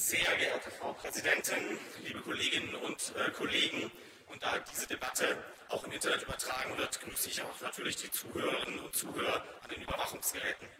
Sehr geehrte Frau Präsidentin, liebe Kolleginnen und Kollegen, und da diese Debatte auch im Internet übertragen wird, grüße ich auch natürlich die Zuhörerinnen und Zuhörer an den Überwachungsgeräten.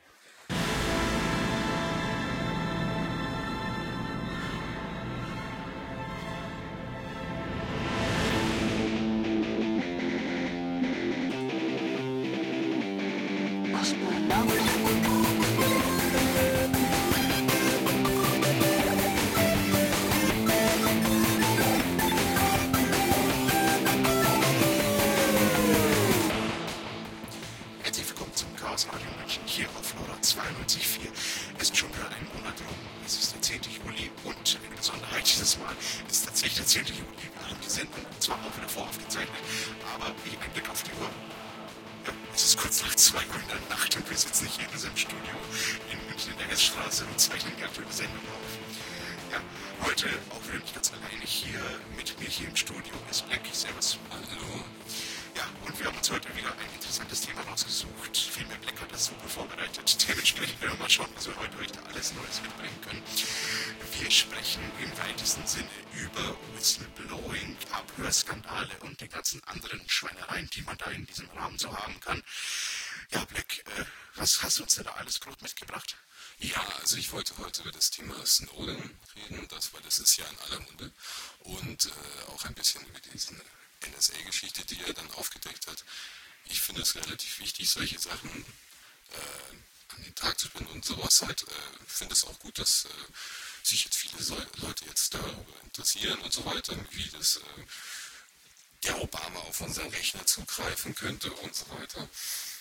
Herzlich willkommen zum Chaos Radio München hier auf Flora 92.4. Es ist schon wieder ein Monat rum. Es ist der 10. Juli und eine Besonderheit dieses Mal ist tatsächlich der 10. Juli. Wir haben die Sendung zwar auch wieder voraufgezeichnet, aber wie ein Blick auf die Uhr. Ja, es ist kurz nach 2 Uhr in der Nacht und wir sitzen hier in unserem Studio in München in der Hessstraße und zeichnen die aktuelle Sendung auf. Ja, heute auch wieder nicht ganz alleine hier mit mir hier im Studio ist Black. Servus. Hallo. Ja, und wir haben uns heute wieder ein interessantes Thema rausgesucht. Vielmehr Black hat das super vorbereitet. Dementsprechend werden wir mal schauen, was wir heute da alles Neues mitbringen können. Wir sprechen im weitesten Sinne über Whistleblowing, Abhörskandale und die ganzen anderen Schweinereien, die man da in diesem Rahmen so haben kann. Ja, Black, was hast du uns denn da alles groß mitgebracht? Ja, also ich wollte heute über das Thema Snowden reden, weil das ist ja in aller Munde, und auch ein bisschen über diesen NSA-Geschichte, die er dann aufgedeckt hat. Ich finde es relativ wichtig, solche Sachen an den Tag zu bringen und sowas halt. Ich finde es auch gut, dass sich jetzt viele Leute jetzt darüber interessieren und so weiter, wie das der Obama auf unseren Rechner zugreifen könnte und so weiter.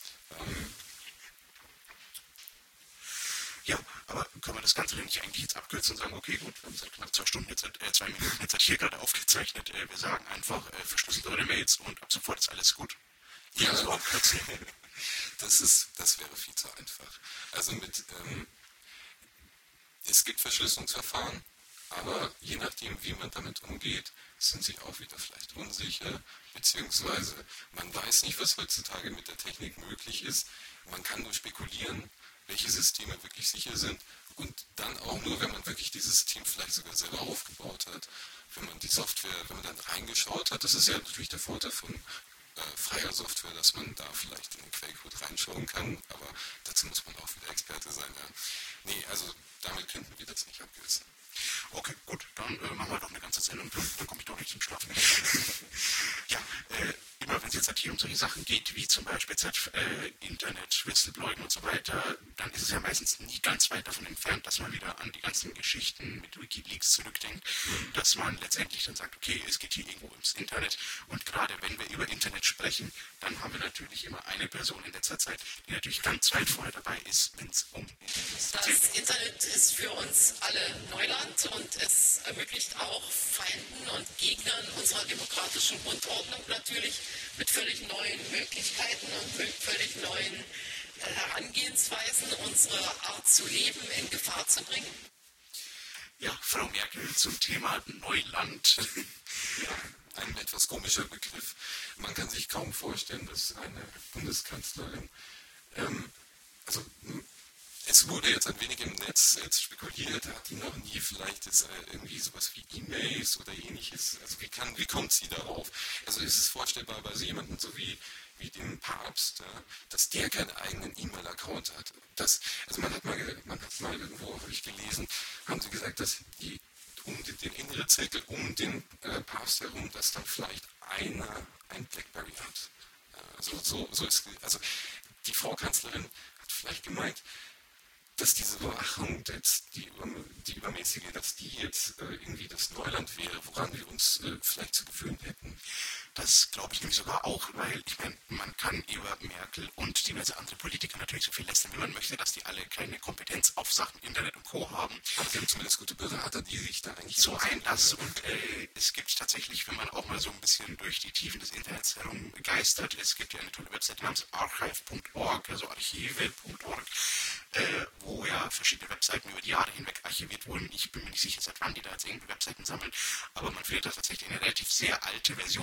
Ja, aber können wir das Ganze denn nicht eigentlich jetzt abkürzen und sagen, okay, gut, wir haben seit knapp 2 Stunden, jetzt seit 2 Minuten, jetzt hat hier gerade aufgezeichnet, wir sagen einfach, verschlüsselt eure Mails und ab sofort ist alles gut. Ja, so abkürzen. Das wäre viel zu einfach. Also es gibt Verschlüsselungsverfahren, aber je nachdem, wie man damit umgeht, sind sie auch wieder vielleicht unsicher, beziehungsweise man weiß nicht, was heutzutage mit der Technik möglich ist. Man kann nur spekulieren, welche Systeme wirklich sicher sind, und dann auch nur, wenn man wirklich dieses System vielleicht sogar selber aufgebaut hat, wenn man die Software, wenn man dann reingeschaut hat. Das ist ja natürlich der Vorteil von freier Software, dass man da vielleicht in den Quellcode reinschauen kann, aber dazu muss man auch wieder Experte sein. Ja. Nee, also damit könnten wir das nicht abkürzen. Okay, gut, dann machen wir doch eine ganze Sendung, dann komme ich doch nicht zum Schlafen. Ja, immer wenn es jetzt halt hier um solche Sachen geht, wie zum Beispiel jetzt Internet, Whistleblowing und so weiter, dann ist es ja meistens nie ganz weit davon entfernt, dass man wieder an die ganzen Geschichten mit Wikileaks zurückdenkt, dass man letztendlich dann sagt, okay, es geht hier irgendwo ums Internet, und gerade wenn wir über Internet sprechen, dann haben wir natürlich immer eine Person in letzter Zeit, die natürlich ganz weit vorne dabei ist, wenn es um Das Internet ist für uns alle Neuland und es ermöglicht auch Feinden und Gegnern unserer demokratischen Grundordnung natürlich mit völlig neuen Möglichkeiten und völlig neuen Herangehensweisen unsere Art zu leben in Gefahr zu bringen. Ja, Frau Merkel zum Thema Neuland. Ja, ein etwas komischer Begriff. Man kann sich kaum vorstellen, dass eine Bundeskanzlerin, es wurde jetzt ein wenig im Netz jetzt spekuliert, hat die noch nie vielleicht jetzt irgendwie sowas wie E-Mails oder ähnliches, also wie kommt sie darauf? Also ist es vorstellbar bei so jemandem so wie dem Papst, dass der keinen eigenen E-Mail-Account hat? Also man hat mal irgendwo, habe ich gelesen, haben sie gesagt, dass die um den inneren Zirkel um den Papst herum, dass dann vielleicht ein Blackberry hat. Also die Frau Kanzlerin hat vielleicht gemeint, dass diese Überwachung, die übermäßige, dass die jetzt irgendwie das Neuland wäre, woran wir uns vielleicht zu gewöhnen hätten. Das glaube ich nämlich sogar auch, weil ich meine, man kann über Merkel und diverse andere Politiker natürlich so viel lästern, wie man möchte, dass die alle keine Kompetenz auf Sachen Internet und Co. haben. Aber sie haben zumindest gute Berater, die sich da eigentlich so einlassen. Und es gibt tatsächlich, wenn man auch mal so ein bisschen durch die Tiefen des Internets herumgeistert, es gibt ja eine tolle Website namens archive.org, also archive.org, wo ja verschiedene Webseiten über die Jahre hinweg archiviert wurden. Ich bin mir nicht sicher, seit wann die da jetzt irgendwie Webseiten sammeln, aber man findet da tatsächlich eine relativ sehr alte Version der Website,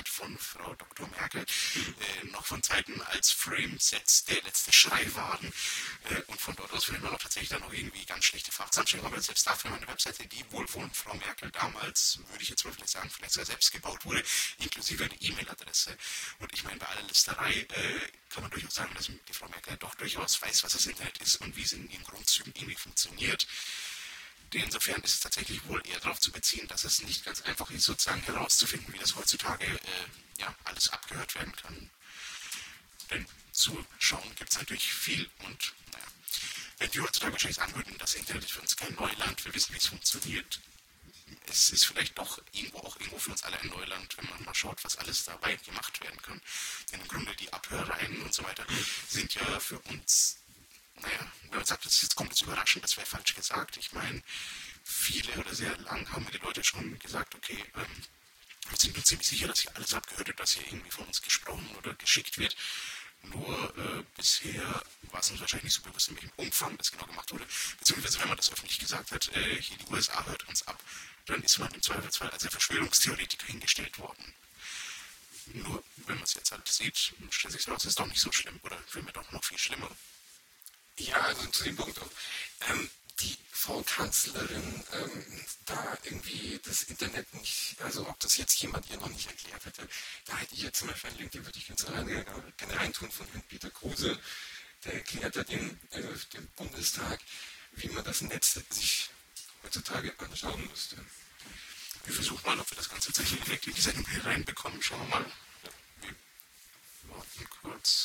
Website von Frau Dr. Merkel, noch von Zeiten als Frame-Sets der letzte Schrei waren. Und von dort aus findet man auch tatsächlich dann noch irgendwie ganz schlechte Fachzusammenstellungen, aber selbst dafür eine Webseite, die wohl von Frau Merkel damals, würde ich jetzt mal vielleicht sagen, vielleicht sogar selbst gebaut wurde, inklusive eine E-Mail-Adresse. Und ich meine, bei aller Listerei kann man durchaus sagen, dass die Frau Merkel doch durchaus weiß, was das Internet ist und wie es in ihren Grundzügen irgendwie funktioniert. Insofern ist es tatsächlich wohl eher darauf zu beziehen, dass es nicht ganz einfach ist, sozusagen herauszufinden, wie das heutzutage alles abgehört werden kann. Denn zu schauen gibt es natürlich viel und naja, wenn die heutzutage wahrscheinlich sagen würden, das Internet ist für uns kein Neuland, wir wissen, wie es funktioniert. Es ist vielleicht doch irgendwo für uns alle ein Neuland, wenn man mal schaut, was alles dabei gemacht werden kann. Denn im Grunde die Abhörereien und so weiter sind ja für uns, naja, wenn man sagt, jetzt kommt es überraschend, das wäre falsch gesagt. Ich meine, viele oder sehr lang haben die Leute schon gesagt, okay, wir sind uns ziemlich sicher, dass hier alles abgehört wird, was hier irgendwie von uns gesprochen oder geschickt wird. Nur bisher war es uns wahrscheinlich nicht so bewusst, in welchem Umfang das genau gemacht wurde. Beziehungsweise, wenn man das öffentlich gesagt hat, hier die USA hört uns ab, dann ist man im Zweifelsfall als ein Verschwörungstheoretiker hingestellt worden. Nur, wenn man es jetzt halt sieht, stellt sich heraus, es ist doch nicht so schlimm oder vielmehr doch noch viel schlimmer. Ja, also zu dem Punkt auch. Die Frau Kanzlerin da irgendwie das Internet nicht, also ob das jetzt jemand ihr noch nicht erklärt hätte, da hätte ich jetzt zum Beispiel einen Link, den würde ich ganz gerne reintun von Herrn Peter Kruse, der erklärt hat dem Bundestag, wie man das Netz sich heutzutage anschauen müsste. Wir versuchen mal, ob wir das Ganze tatsächlich direkt in die Sendung hier reinbekommen. Schauen wir mal. Ja, wir warten kurz.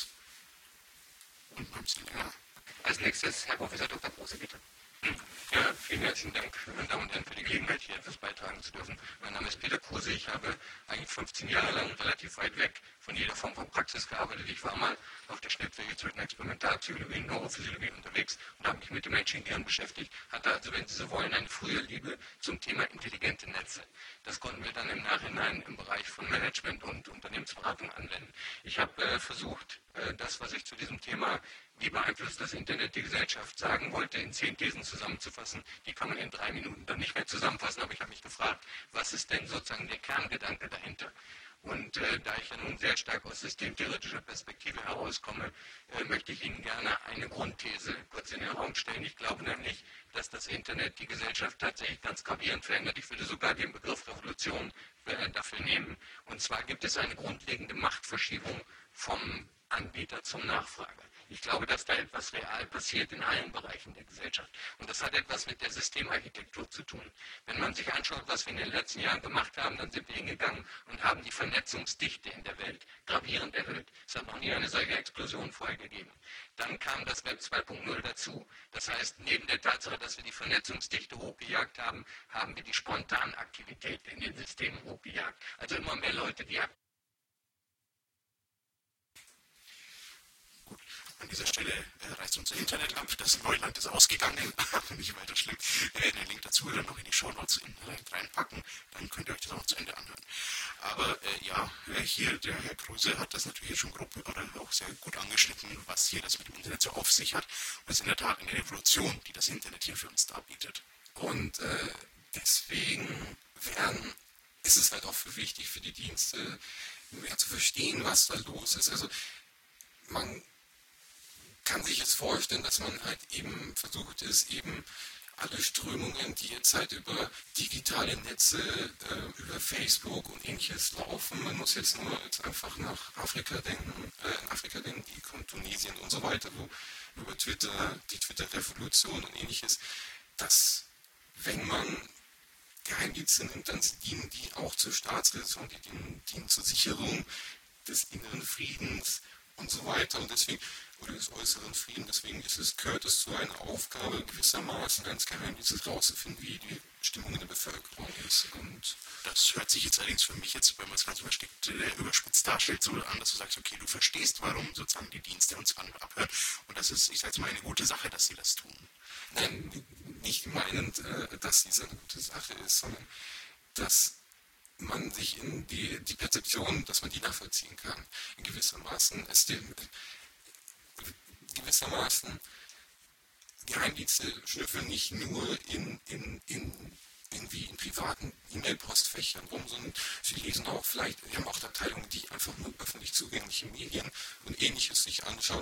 Und mal ein bisschen länger. Als nächstes Herr Professor Dr. Kruse, bitte. Ja, vielen herzlichen Dank, meine Damen und Herren, für die Gelegenheit, hier etwas beitragen zu dürfen. Mein Name ist Peter Kruse. Ich habe eigentlich 15 Jahre lang relativ weit weg von jeder Form von Praxis gearbeitet. Ich war mal auf der Schnittwege zwischen Experimentalpsychologie und Neurophysiologie unterwegs und habe mich mit dem Menschengehirn beschäftigt. Hatte also, wenn Sie so wollen, eine frühe Liebe zum Thema intelligente Netze. Das konnten wir dann im Nachhinein im Bereich von Management und Unternehmensberatung anwenden. Ich habe versucht, das, was ich zu diesem Thema, wie beeinflusst das Internet die Gesellschaft, sagen wollte, in 10 Thesen zusammenzufassen. Die kann man in 3 Minuten dann nicht mehr zusammenfassen, aber ich habe mich gefragt, was ist denn sozusagen der Kerngedanke dahinter? Und da ich ja nun sehr stark aus systemtheoretischer Perspektive herauskomme, möchte ich Ihnen gerne eine Grundthese kurz in den Raum stellen. Ich glaube nämlich, dass das Internet die Gesellschaft tatsächlich ganz gravierend verändert. Ich würde sogar den Begriff Revolution dafür nehmen. Und zwar gibt es eine grundlegende Machtverschiebung vom Anbieter zum Nachfrager. Ich glaube, dass da etwas real passiert in allen Bereichen der Gesellschaft. Und das hat etwas mit der Systemarchitektur zu tun. Wenn man sich anschaut, was wir in den letzten Jahren gemacht haben, dann sind wir hingegangen und haben die Vernetzungsdichte in der Welt gravierend erhöht. Es hat noch nie eine solche Explosion vorher gegeben. Dann kam das Web 2.0 dazu. Das heißt, neben der Tatsache, dass wir die Vernetzungsdichte hochgejagt haben, haben wir die Spontanaktivität in den Systemen hochgejagt. Also immer mehr Leute, die An dieser Stelle reißt unser Internet ab. Das Neuland ist ausgegangen. Nicht weiter schlimm. Den Link dazu dann noch in die Shownotes reinpacken. Dann könnt ihr euch das auch zu Ende anhören. Aber hier der Herr Kruse hat das natürlich schon grob oder auch sehr gut angeschnitten, was hier das mit dem Internet so auf sich hat. Und es ist in der Tat eine Revolution, die das Internet hier für uns darbietet. Und deswegen ist es halt auch wichtig für die Dienste, mehr zu verstehen, was da los ist. Also man kann sich jetzt vorstellen, dass man halt eben versucht ist, eben alle Strömungen, die jetzt halt über digitale Netze, über Facebook und ähnliches laufen, man muss jetzt nur einfach nach Afrika denken, die Tunesien und so weiter, wo über Twitter, die Twitter-Revolution und ähnliches, dass wenn man Geheimdienste nimmt, dann dienen die auch zur Staatsräson, die dienen zur Sicherung des inneren Friedens und so weiter und deswegen, oder des äußeren Friedens, deswegen gehört es zu einer Aufgabe gewissermaßen als Geheimdienst herauszufinden, wie die Stimmung in der Bevölkerung ist. Und das hört sich jetzt allerdings für mich jetzt, wenn man es ganz überspitzt darstellt, so an, dass du sagst, okay, du verstehst, warum sozusagen die Dienste uns abhören und das ist, ich sage jetzt mal, eine gute Sache, dass sie das tun. Nein, nicht meinend, dass dies eine gute Sache ist, sondern dass man sich in die Perzeption, dass man die nachvollziehen kann. In gewissermaßen Geheimdienste schnüffeln nicht nur in irgendwie in privaten E-Mail-Postfächern rum, sondern sie lesen auch vielleicht, wir haben auch Abteilungen, die einfach nur öffentlich zugängliche Medien und Ähnliches sich anschauen.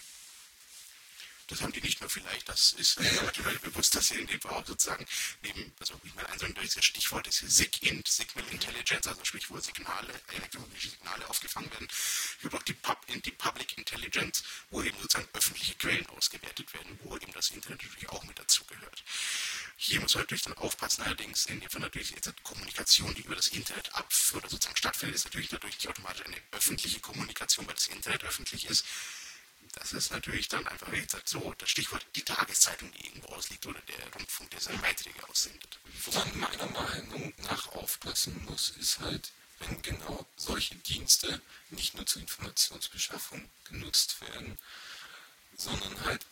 Das haben die nicht nur vielleicht, das ist mittlerweile bewusst, dass sie in dem Fall auch sozusagen neben, also ich meine, so ein Stichwort ist SIGINT, Signal Intelligence, also sprich, wo Signale, elektromagnetische Signale aufgefangen werden. Es gibt auch die Public Intelligence, wo eben sozusagen öffentliche Quellen ausgewertet werden, wo eben das Internet natürlich auch mit dazugehört. Hier muss man natürlich dann aufpassen, allerdings in dem Fall natürlich jetzt Kommunikation, die über das Internet oder sozusagen stattfindet, ist natürlich dadurch nicht automatisch eine öffentliche Kommunikation, weil das Internet öffentlich ist. Das ist natürlich dann einfach, wie gesagt, so das Stichwort die Tageszeitung, die irgendwo ausliegt oder der Rundfunk, der seine Beiträge aussendet. Wo man meiner Meinung nach aufpassen muss, ist halt, wenn genau solche Dienste nicht nur zur Informationsbeschaffung genutzt werden, sondern halt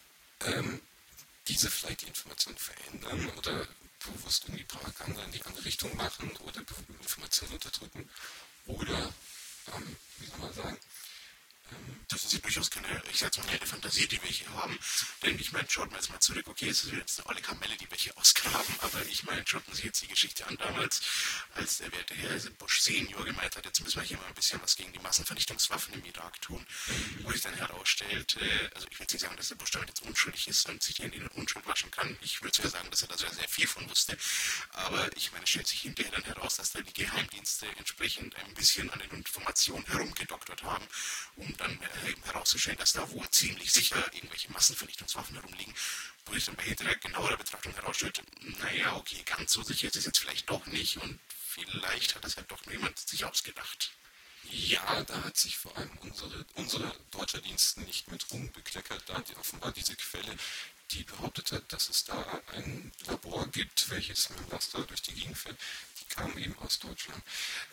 diese vielleicht die Information verändern oder bewusst irgendwie Propaganda in die andere Richtung machen oder Informationen unterdrücken oder, wie soll man sagen, das ist ja durchaus keine, ich sag mal, eine Fantasie, die wir hier haben. Denn ich meine, schaut mal jetzt mal zurück, okay, es ist jetzt eine olle Kamelle, die wir hier ausgraben, aber ich meine, schaut man sich jetzt die Geschichte an damals, als der werte Herr Bush Senior gemeint hat, jetzt müssen wir hier mal ein bisschen was gegen die Massenvernichtungswaffen im Irak tun, wo sich dann herausstellt, also ich will jetzt nicht sagen, dass der Bush damit jetzt unschuldig ist und sich die Hände in den Unschuld waschen kann. Ich würde sogar sagen, dass er da sehr, sehr viel von wusste. Aber ich meine, es stellt sich hinterher dann heraus, dass da die Geheimdienste entsprechend ein bisschen an den Informationen herumgedoktert haben, um dann eben herauszustellen, dass da wohl ziemlich sicher irgendwelche Massenvernichtungswaffen herumliegen, wo sich dann bei hinterher genauerer Betrachtung herausstellt, naja, okay, ganz so sicher ist es jetzt vielleicht doch nicht und vielleicht hat das halt doch nur jemand sich ausgedacht. Ja, da hat sich vor allem unsere deutscher Dienst nicht mit rumbekleckert, da offenbar diese Quelle, die behauptet hat, dass es da ein Labor gibt, welches mit dem Laster durch die Gegend fährt, die kam eben aus Deutschland.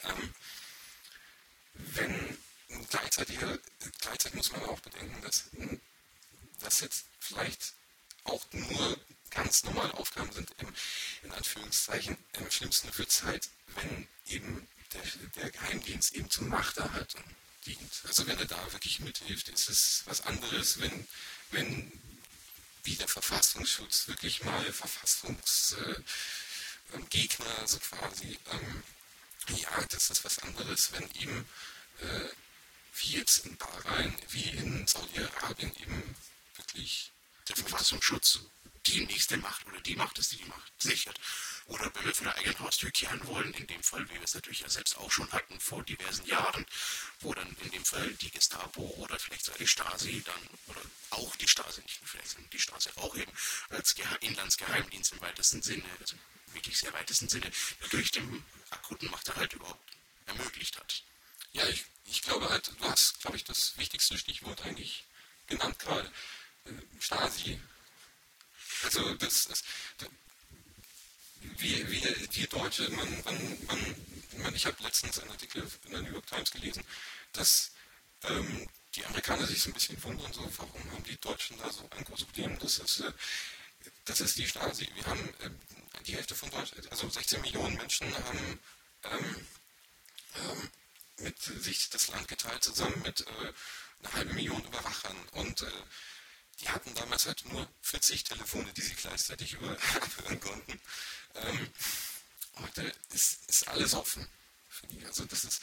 Gleichzeitig muss man auch bedenken, dass das jetzt vielleicht auch nur ganz normale Aufgaben sind, in Anführungszeichen. Im schlimmsten wird es halt, wenn eben der Geheimdienst eben zum Machterhaltung dient. Also wenn er da wirklich mithilft, ist es was anderes, wenn wie der Verfassungsschutz wirklich mal Verfassungsgegner so quasi, ja, das ist was anderes, wenn eben wie jetzt in Bahrain, wie in Saudi-Arabien eben wirklich der Verfassungsschutz die nächste Macht oder die Macht ist, die die Macht sichert. Oder wenn wir vor der eigenen Haustür kehren wollen, in dem Fall, wie wir es natürlich ja selbst auch schon hatten vor diversen Jahren, wo dann in dem Fall die Gestapo oder vielleicht sogar die Stasi dann, oder auch die Stasi, nicht nur vielleicht, sondern die Stasi auch eben als Inlandsgeheimdienst im weitesten Sinne, also wirklich sehr weitesten Sinne, durch den akuten Machterhalt überhaupt ermöglicht hat. Ja, ich glaube halt, du hast, glaube ich, das wichtigste Stichwort eigentlich genannt gerade. Stasi. Also wir Deutsche, ich habe letztens einen Artikel in der New York Times gelesen, dass die Amerikaner sich so ein bisschen wundern, so, warum haben die Deutschen da so ein großes Problem? Das ist die Stasi. Wir haben die Hälfte von Deutschland, also 16 Millionen Menschen haben mit sich das Land geteilt, zusammen mit einer halben Million Überwachern. Und die hatten damals halt nur 40 Telefone, die sie gleichzeitig abhören konnten. Heute ist alles offen für die. Also das ist...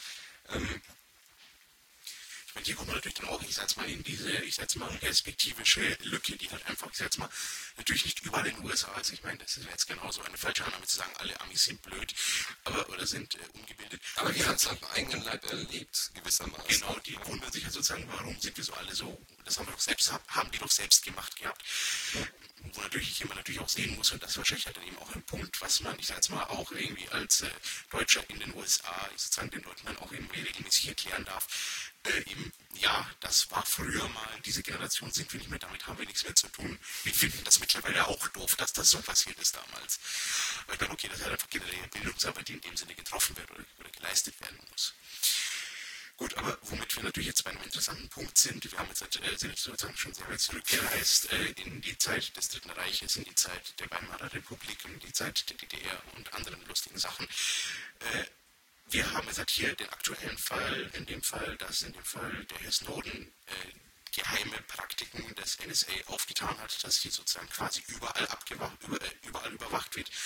Ich meine, hier kommt man natürlich dann auch, ich sag's mal, in diese, perspektivische Lücke, die halt einfach, ich sag's mal, natürlich nicht überall in den USA ist. Ich meine, das ist jetzt genauso eine falsche Annahme zu sagen, alle Amis sind blöd, oder sind ungebildet. Aber wir haben es am eigenen Leib erlebt, gewissermaßen. Genau, die wundern sich ja sozusagen, warum sind wir so alle so, das haben die doch selbst gemacht gehabt. Wo natürlich jemand natürlich auch sehen muss, und das ist wahrscheinlich halt dann eben auch ein Punkt, was man, ich sag jetzt mal, auch irgendwie als Deutscher in den USA sozusagen den Leuten dann auch eben regelmäßig erklären darf, eben, ja, das war früher mal, diese Generation sind wir nicht mehr, damit haben wir nichts mehr zu tun. Wir finden das mittlerweile auch doof, dass das so passiert ist damals. Weil ich meine, okay, das ist halt einfach generelle Bildungsarbeit, die in dem Sinne getroffen wird oder geleistet werden muss. Gut, aber womit wir natürlich jetzt bei einem interessanten Punkt sind, wir haben jetzt sozusagen schon sehr weit zurückgereist in die Zeit des Dritten Reiches, in die Zeit der Weimarer Republik, in die Zeit der DDR und anderen lustigen Sachen. Wir haben jetzt hier den aktuellen Fall, in dem Fall der Herr Snowden geheime Praktiken des NSA aufgetan hat, dass hier sozusagen quasi überall überwacht wird.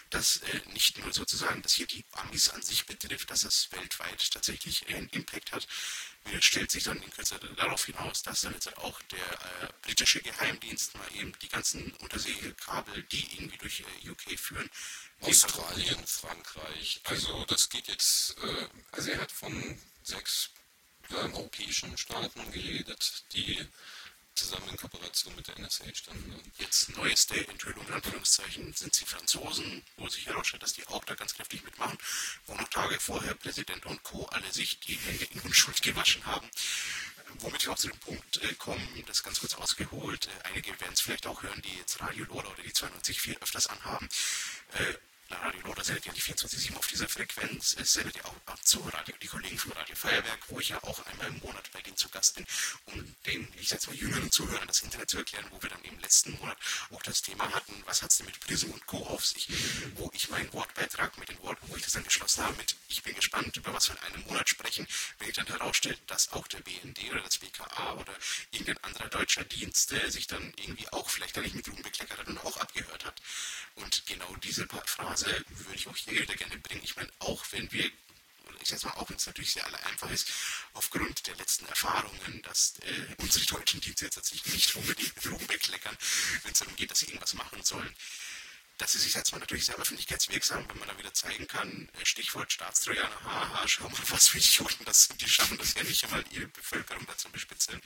dass nicht nur sozusagen, dass hier die Amis an sich betrifft, dass das weltweit tatsächlich einen Impact hat. Mir stellt sich dann in Kürze darauf hinaus, dass dann jetzt auch der britische Geheimdienst mal eben die ganzen Unterseekabel, die irgendwie durch UK führen, Australien, Frankreich, also das geht jetzt, also er hat von 6 europäischen Staaten geredet, die zusammen in Kooperation mit der NSA standen. Jetzt neueste Enthüllung, in Anführungszeichen, sind die Franzosen, wo sich herausstellt, dass die auch da ganz kräftig mitmachen, wo noch Tage vorher Präsident und Co. alle sich die Hände in Unschuld gewaschen haben. Womit wir auch zu dem Punkt kommen, das ganz kurz ausgeholt. Einige werden es vielleicht auch hören, die jetzt Radio Lola oder die 92.4 öfters anhaben. Radio Lola sendet ja die 24/7 auf dieser Frequenz. Es sendet ja auch ab zu Radio, die Kollegen vom Radio Feuerwerk, wo ich ja auch einmal im Monat bei denen zu Gast bin, um den, ich sag mal, jüngeren Zuhörern das Internet zu erklären, wo wir dann im letzten Monat auch das Thema hatten, was hat es denn mit Prism und Co. auf sich, wo ich meinen Wortbeitrag mit den Worten, wo ich das dann geschlossen habe, mit ich bin gespannt, über was wir in einem Monat sprechen, wenn ich dann herausstellt, dass auch der BND oder das BKA oder irgendein anderer deutscher Dienst sich dann irgendwie auch vielleicht da nicht mit Ruhm bekleckert hat und auch abgehört hat. Und genau diese Phrase würde ich auch hier wieder gerne bringen. Ich meine, auch wenn wir, ich sage mal, auch wenn es natürlich sehr einfach ist, aufgrund der letzten Erfahrungen, dass unsere deutschen Dienste jetzt tatsächlich nicht unbedingt mit Ruhm bekleckern, wenn es darum geht, dass sie irgendwas machen sollen. Das ist jetzt mal natürlich sehr öffentlichkeitswirksam, wenn man da wieder zeigen kann, Stichwort Staatstrojaner, haha, schau mal, was für Idioten das sind, die schaffen das ja nicht einmal, ihre Bevölkerung dazu bespitzeln.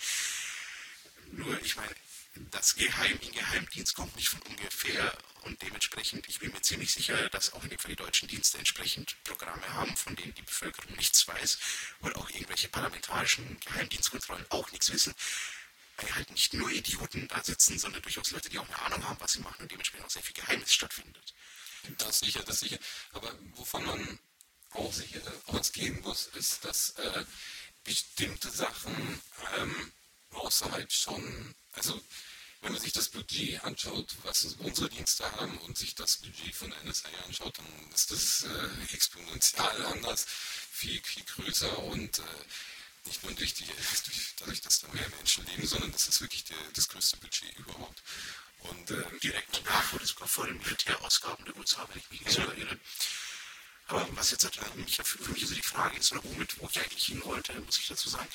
Nur, ich meine, das Geheimdienst kommt nicht von ungefähr und dementsprechend, ich bin mir ziemlich sicher, dass auch in dem Fall die deutschen Dienste entsprechend Programme haben, von denen die Bevölkerung nichts weiß oder auch irgendwelche parlamentarischen Geheimdienstkontrollen auch nichts wissen, weil halt nicht nur Idioten da sitzen, sondern durchaus Leute, die auch eine Ahnung haben, was sie machen und dementsprechend auch sehr viel Geheimnis stattfindet. Das sicher. Aber wovon man auch sicher ausgehen muss, ist, dass bestimmte Sachen außerhalb schon, also wenn man sich das Budget anschaut, was unsere Dienste haben und sich das Budget von der NSA anschaut, dann ist das exponentiell anders, viel größer und nicht nur dadurch, dass da mehr Menschen leben, sondern das ist wirklich das größte Budget überhaupt. Und direkt nach oder sogar vor den Militärausgaben der USA, wenn ich mich nicht sogar irre. Aber was jetzt für mich so die Frage ist, oder wo ich eigentlich hin wollte, muss ich dazu sagen,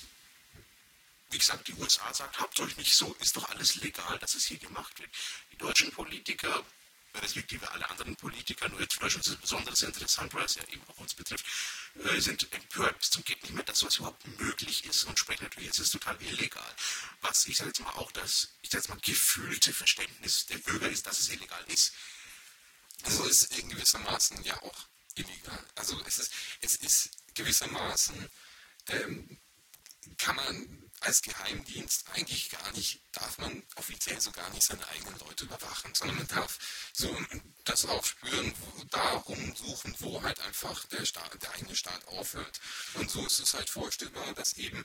wie gesagt, die USA sagt, habt euch nicht so, ist doch alles legal, dass es hier gemacht wird. Die deutschen Politiker, respektive alle anderen Politiker, nur jetzt für Deutschland ist es besonders interessant, weil es ja eben auch uns betrifft, sind empört bis zum geht nicht mehr, dass sowas überhaupt möglich ist und sprechen natürlich, es ist total illegal. Was ich sage jetzt mal auch das, gefühlte Verständnis der Bürger ist, dass es illegal ist. Also es ist in gewissermaßen ja auch illegal. Also es ist gewissermaßen, kann man als Geheimdienst eigentlich darf man offiziell so gar nicht seine eigenen Leute überwachen, sondern man darf so das aufspüren, darum suchen, wo halt einfach der eigene Staat aufhört. Und so ist es halt vorstellbar, dass eben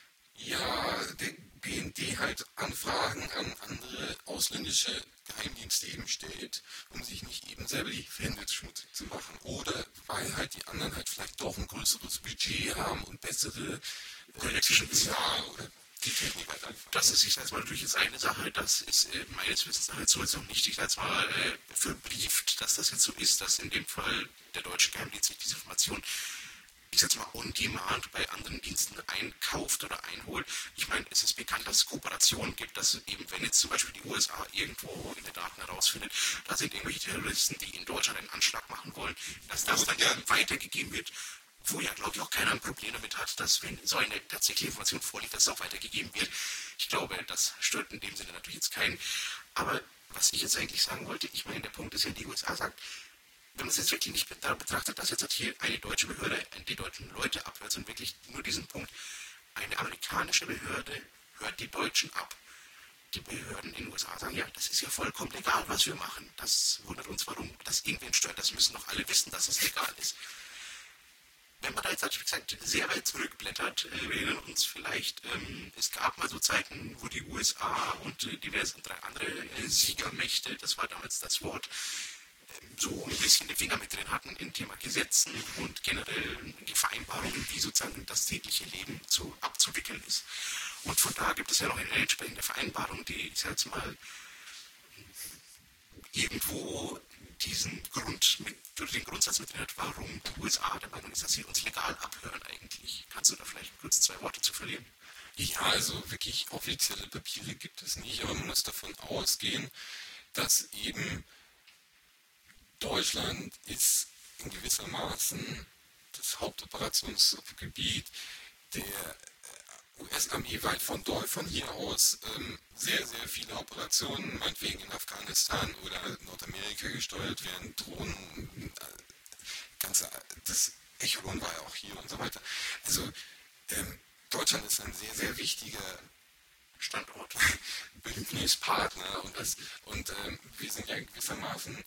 der BND halt Anfragen an andere ausländische Geheimdienste eben stellt, um sich nicht eben selber die Hände schmutzig zu machen. Oder weil halt die anderen halt vielleicht doch ein größeres Budget haben und bessere elektrische Personal oder die Technik halt einfach. Das ist, ich sage mal, natürlich jetzt eine Sache, das ist meines Wissens halt so jetzt noch nicht, ich sage mal, verbrieft, dass das jetzt so ist, dass in dem Fall der deutsche Geheimdienst sich diese Information, ich sage mal, on demand bei anderen Diensten einkauft oder einholt. Ich meine, es ist bekannt, dass es Kooperationen gibt, dass eben, wenn jetzt zum Beispiel die USA irgendwo in den Daten herausfindet, da sind irgendwelche Terroristen, die in Deutschland einen Anschlag machen wollen, dass das dann ja weitergegeben wird, wo ja, glaube ich, auch keiner ein Problem damit hat, dass, wenn so eine tatsächliche Information vorliegt, dass es auch weitergegeben wird. Ich glaube, das stört in dem Sinne natürlich jetzt keinen. Aber was ich jetzt eigentlich sagen wollte, ich meine, der Punkt ist ja, die USA sagt, wenn man es jetzt wirklich nicht betrachtet, dass jetzt hier eine deutsche Behörde die deutschen Leute abhört, sondern wirklich nur diesen Punkt, eine amerikanische Behörde hört die Deutschen ab. Die Behörden in den USA sagen, ja, das ist ja vollkommen legal, was wir machen. Das wundert uns, warum das irgendwen stört. Das müssen doch alle wissen, dass es legal ist. Wenn man da jetzt, wie gesagt, sehr weit zurückblättert, wir erinnern uns vielleicht, es gab mal so Zeiten, wo die USA und diverse 3 andere Siegermächte, das war damals das Wort, so ein bisschen die Finger mit drin hatten im Thema Gesetzen und generell die Vereinbarungen, wie sozusagen das tägliche Leben abzuwickeln ist. Und von da gibt es ja noch eine entsprechende Vereinbarung, die, ich sage jetzt mal, irgendwo diesen Grund den Grundsatz mit drin hat, warum die USA der Meinung ist, dass sie uns legal abhören eigentlich. Kannst du da vielleicht kurz 2 Worte zu verlieren? Ja, also wirklich offizielle Papiere gibt es nicht, aber man muss davon ausgehen, dass eben Deutschland ist in gewissermaßen das Hauptoperationsgebiet der US-Armee weit von hier aus sehr, sehr viele Operationen, meinetwegen in Afghanistan oder Nordamerika gesteuert werden, Drohnen, das Echelon war ja auch hier und so weiter. Also Deutschland ist ein sehr, sehr wichtiger Standort, Bündnispartner und wir sind ja gewissermaßen,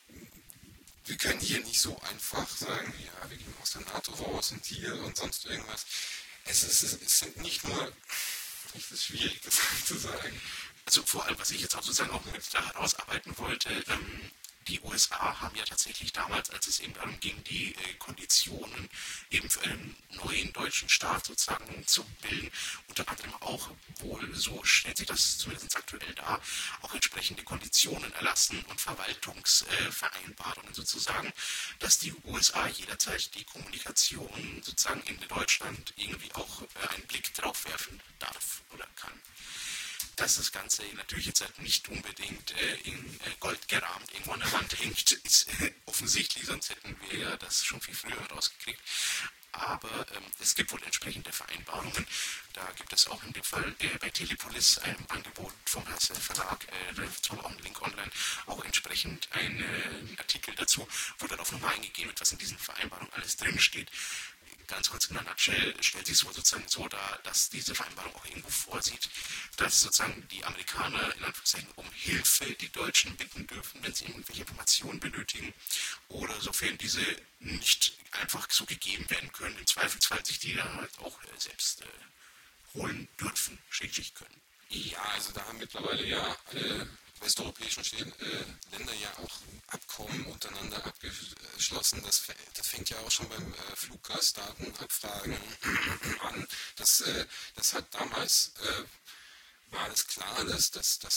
wir können hier nicht so einfach sagen, ja, wir gehen aus der NATO raus und hier und sonst irgendwas. Es sind nicht nur, es ist schwierig, das zu sagen. Also vor allem, was ich jetzt auch sozusagen auch mit da herausarbeiten wollte, die USA haben ja tatsächlich damals, als es eben darum ging, die Konditionen eben für einen neuen deutschen Staat sozusagen zu bilden, unter anderem auch wohl, so stellt sich das zumindest aktuell dar, auch entsprechende Konditionen erlassen und Verwaltungsvereinbarungen sozusagen, dass die USA jederzeit die Kommunikation sozusagen in Deutschland irgendwie auch einen Blick drauf werfen darf oder kann. Dass das Ganze natürlich jetzt halt nicht unbedingt in Gold gerahmt irgendwo an der Wand hängt, ist offensichtlich, sonst hätten wir ja das schon viel früher rausgekriegt. Aber es gibt wohl entsprechende Vereinbarungen. Da gibt es auch in dem Fall bei Telepolis ein Angebot vom Hassel Verlag, da ist auch ein Link online, auch entsprechend ein Artikel dazu, wo darauf nochmal eingegeben wird, was in diesen Vereinbarungen alles drinsteht. Ganz kurz in der Nutshell stellt sich sozusagen so dar, dass diese Vereinbarung auch irgendwo vorsieht, dass sozusagen die Amerikaner in Anführungszeichen um Hilfe die Deutschen bitten dürfen, wenn sie irgendwelche Informationen benötigen oder sofern diese nicht einfach so gegeben werden können, im Zweifelsfall sich die dann halt auch selbst holen dürfen, schrägstrich können. Ja, also da haben mittlerweile ja alle westeuropäischen Länder ja auch Abkommen untereinander abgeschlossen. Das fängt ja auch schon beim Fluggastdatenabfragen an. Das hat damals, war es klar, dass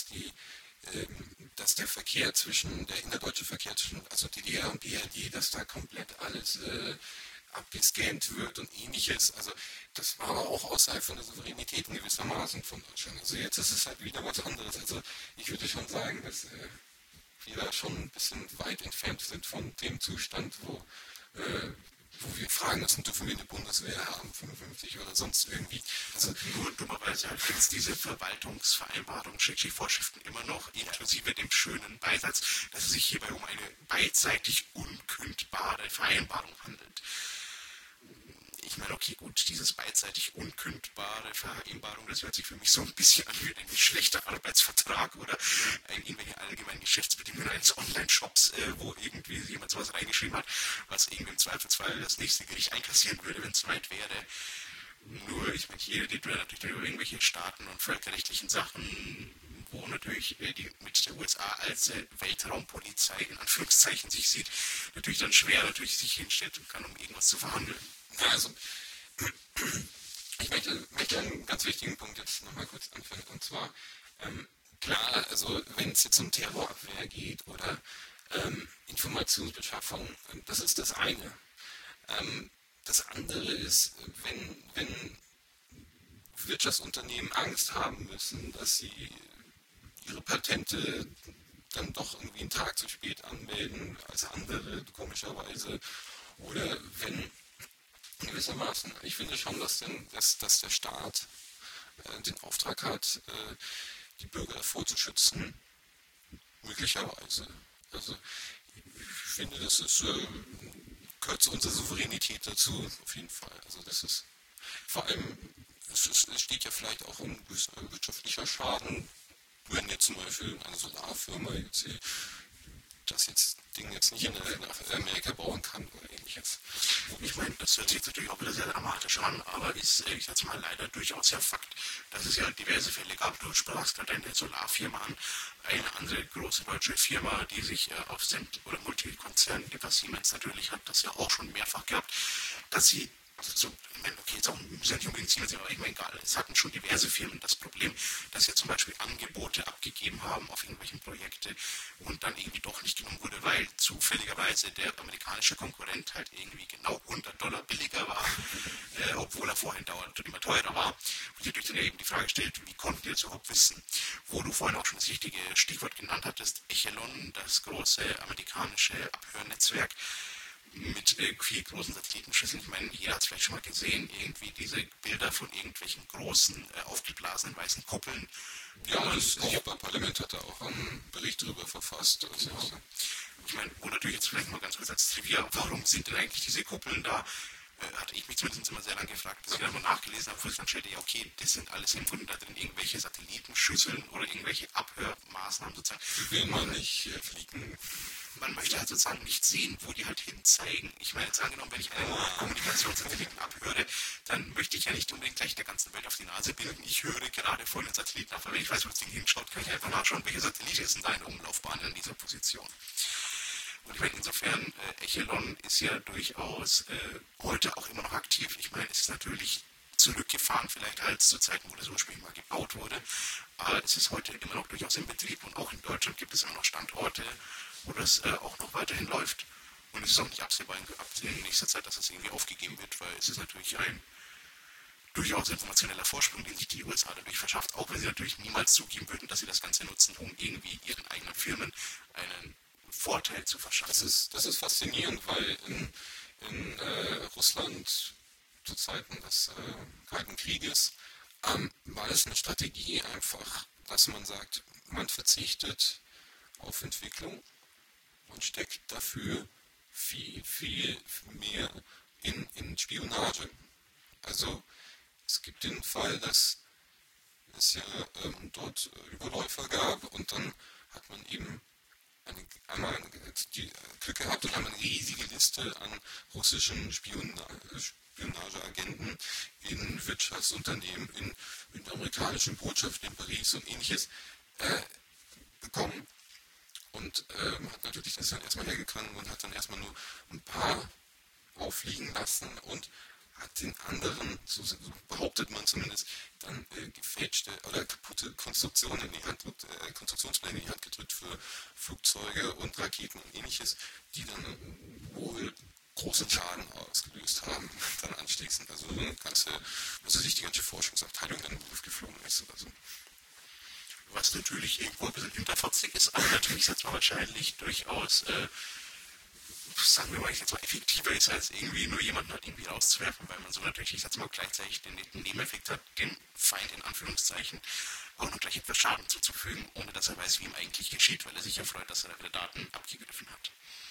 der Verkehr der innerdeutsche Verkehr zwischen also DDR und BRD, dass da komplett alles abgescannt wird und ähnliches. Also das war aber auch außerhalb von der Souveränität in gewissermaßen von Deutschland. Also jetzt ist es halt wieder was anderes. Also ich würde schon sagen, dass wir da schon ein bisschen weit entfernt sind von dem Zustand, wo wir fragen müssen, dürfen wir eine Bundeswehr haben, 55 oder sonst irgendwie. Also nur dummerweise halt gibt es diese Verwaltungsvereinbarungen, schrägstrich Vorschriften immer noch, inklusive dem schönen Beisatz, dass es sich hierbei um eine beidseitig unkündbare Vereinbarung handelt. Ich meine, okay, gut, dieses beidseitig unkündbare Vereinbarung, das hört sich für mich so ein bisschen an wie ein schlechter Arbeitsvertrag oder irgendwelche allgemeinen Geschäftsbedingungen eines Online-Shops, wo irgendwie jemand sowas reingeschrieben hat, was irgendwie im Zweifelsfall das nächste Gericht einkassieren würde, wenn es soweit wäre. Nur, ich meine, hier redet man natürlich über irgendwelche Staaten und völkerrechtlichen Sachen, wo natürlich die mit der USA als Weltraumpolizei in Anführungszeichen sich sieht, natürlich dann schwer sich hinstellt und kann, um irgendwas zu verhandeln. Ja, also ich möchte einen ganz wichtigen Punkt jetzt nochmal kurz anfangen. Und zwar, klar, also wenn es jetzt um Terrorabwehr geht oder Informationsbeschaffung, das ist das eine. Das andere ist, wenn Wirtschaftsunternehmen Angst haben müssen, dass sie ihre Patente dann doch irgendwie einen Tag zu spät anmelden als andere, komischerweise, oder wenn gewissermaßen, ich finde schon, dass der Staat den Auftrag hat, die Bürger davor zu schützen, möglicherweise. Also ich finde, das gehört zu unserer Souveränität dazu, auf jeden Fall. Also das ist vor allem, es steht ja vielleicht auch ein gewisser wirtschaftlicher Schaden, wenn jetzt zum Beispiel eine Solarfirma jetzt das Ding jetzt nicht nach Amerika bauen kann oder ähnliches. Ich meine, das hört sich jetzt natürlich auch wieder sehr dramatisch an, aber ist, ich sag's mal, leider durchaus der Fakt, dass es ja diverse Fälle gab. Du sprachst gerade eine Solarfirma an, eine andere große deutsche Firma, die sich auf oder Multikonzern, die was Siemens natürlich hat, das ja auch schon mehrfach gehabt, dass sie So, ich meine, okay, jetzt auch muss ja nicht unbedingt Siemens sein, aber ich meine, egal, es hatten schon diverse Firmen das Problem, dass sie zum Beispiel Angebote abgegeben haben auf irgendwelchen Projekte und dann irgendwie doch nicht genommen wurde, weil zufälligerweise der amerikanische Konkurrent halt irgendwie genau $100 billiger war, obwohl er vorhin dauernd immer teurer war. Und hier durch dann eben die Frage stellt, wie konnten die das überhaupt wissen? Wo du vorhin auch schon das richtige Stichwort genannt hattest, Echelon, das große amerikanische Abhörnetzwerk, mit irgendwie großen Satellitenschüsseln. Ich meine, jeder hat es vielleicht schon mal gesehen, irgendwie diese Bilder von irgendwelchen großen, aufgeblasenen weißen Kuppeln. Ja, das Europaparlament hat da auch einen Bericht darüber verfasst. Also, ich meine, wo natürlich jetzt vielleicht mal ganz kurz als Trivia, warum sind denn eigentlich diese Kuppeln da? Hatte ich mich zumindest immer sehr lange gefragt, bis ich dann mal nachgelesen habe, wo ich dann stellte, ja okay, das sind alles im Grunde da drin irgendwelche Satellitenschüsseln oder irgendwelche Abhörmaßnahmen sozusagen. will man nicht fliegen. Man möchte halt sozusagen nicht sehen, wo die halt hin zeigen. Ich meine, jetzt angenommen, wenn ich einen Kommunikationssatelliten abhöre, dann möchte ich ja nicht unbedingt gleich der ganzen Welt auf die Nase bilden. Ich höre gerade von den Satelliten ab, aber wenn ich weiß, wo das Ding hinschaut, kann ich einfach nachschauen, welcher Satellit ist denn da in der Umlaufbahn in dieser Position. Und ich meine, insofern, Echelon ist ja durchaus heute auch immer noch aktiv. Ich meine, es ist natürlich zurückgefahren, vielleicht als zu Zeiten, wo das ursprünglich mal gebaut wurde, aber es ist heute immer noch durchaus in Betrieb und auch in Deutschland gibt es immer noch Standorte, wo das auch noch weiterhin läuft. Und es ist auch nicht absehbar in nächster Zeit, dass das irgendwie aufgegeben wird, weil es ist natürlich ein durchaus informationeller Vorsprung, den sich die USA dadurch verschafft, auch wenn sie natürlich niemals zugeben würden, dass sie das Ganze nutzen, um irgendwie ihren eigenen Firmen einen Vorteil zu verschaffen. Das ist faszinierend, weil in Russland zu Zeiten des Kalten Krieges war es eine Strategie einfach, dass man sagt, man verzichtet auf Entwicklung und steckt dafür viel mehr in Spionage. Also es gibt den Fall, dass es ja dort Überläufer gab und dann hat man eben einmal die Glück gehabt und haben eine riesige Liste an russischen Spionageagenten in Wirtschaftsunternehmen, in der amerikanischen Botschaft in Paris und ähnliches bekommen. Und hat natürlich das dann erstmal hergegangen und hat dann erstmal nur ein paar auffliegen lassen und hat den anderen, so behauptet man zumindest, dann gefälschte oder kaputte Konstruktionen in die Hand gedrückt, Konstruktionspläne in die Hand gedrückt für Flugzeuge und Raketen und ähnliches, die dann wohl großen Schaden ausgelöst haben, dann anschließend. Also eine ganze, also sich die ganze Forschungsabteilung dann in die Luft geflogen ist oder so. Was natürlich irgendwo ein bisschen hinterfotzig ist, aber natürlich jetzt mal wahrscheinlich durchaus, sagen wir mal, ich jetzt mal effektiver ist, als irgendwie nur jemanden halt irgendwie rauszuwerfen, weil man so natürlich, ich jetzt mal gleichzeitig den Nebeneffekt hat, dem Feind in Anführungszeichen auch noch gleich etwas Schaden zuzufügen, ohne dass er weiß, wie ihm eigentlich geschieht, weil er sich ja freut, dass er da wieder Daten abgegriffen hat.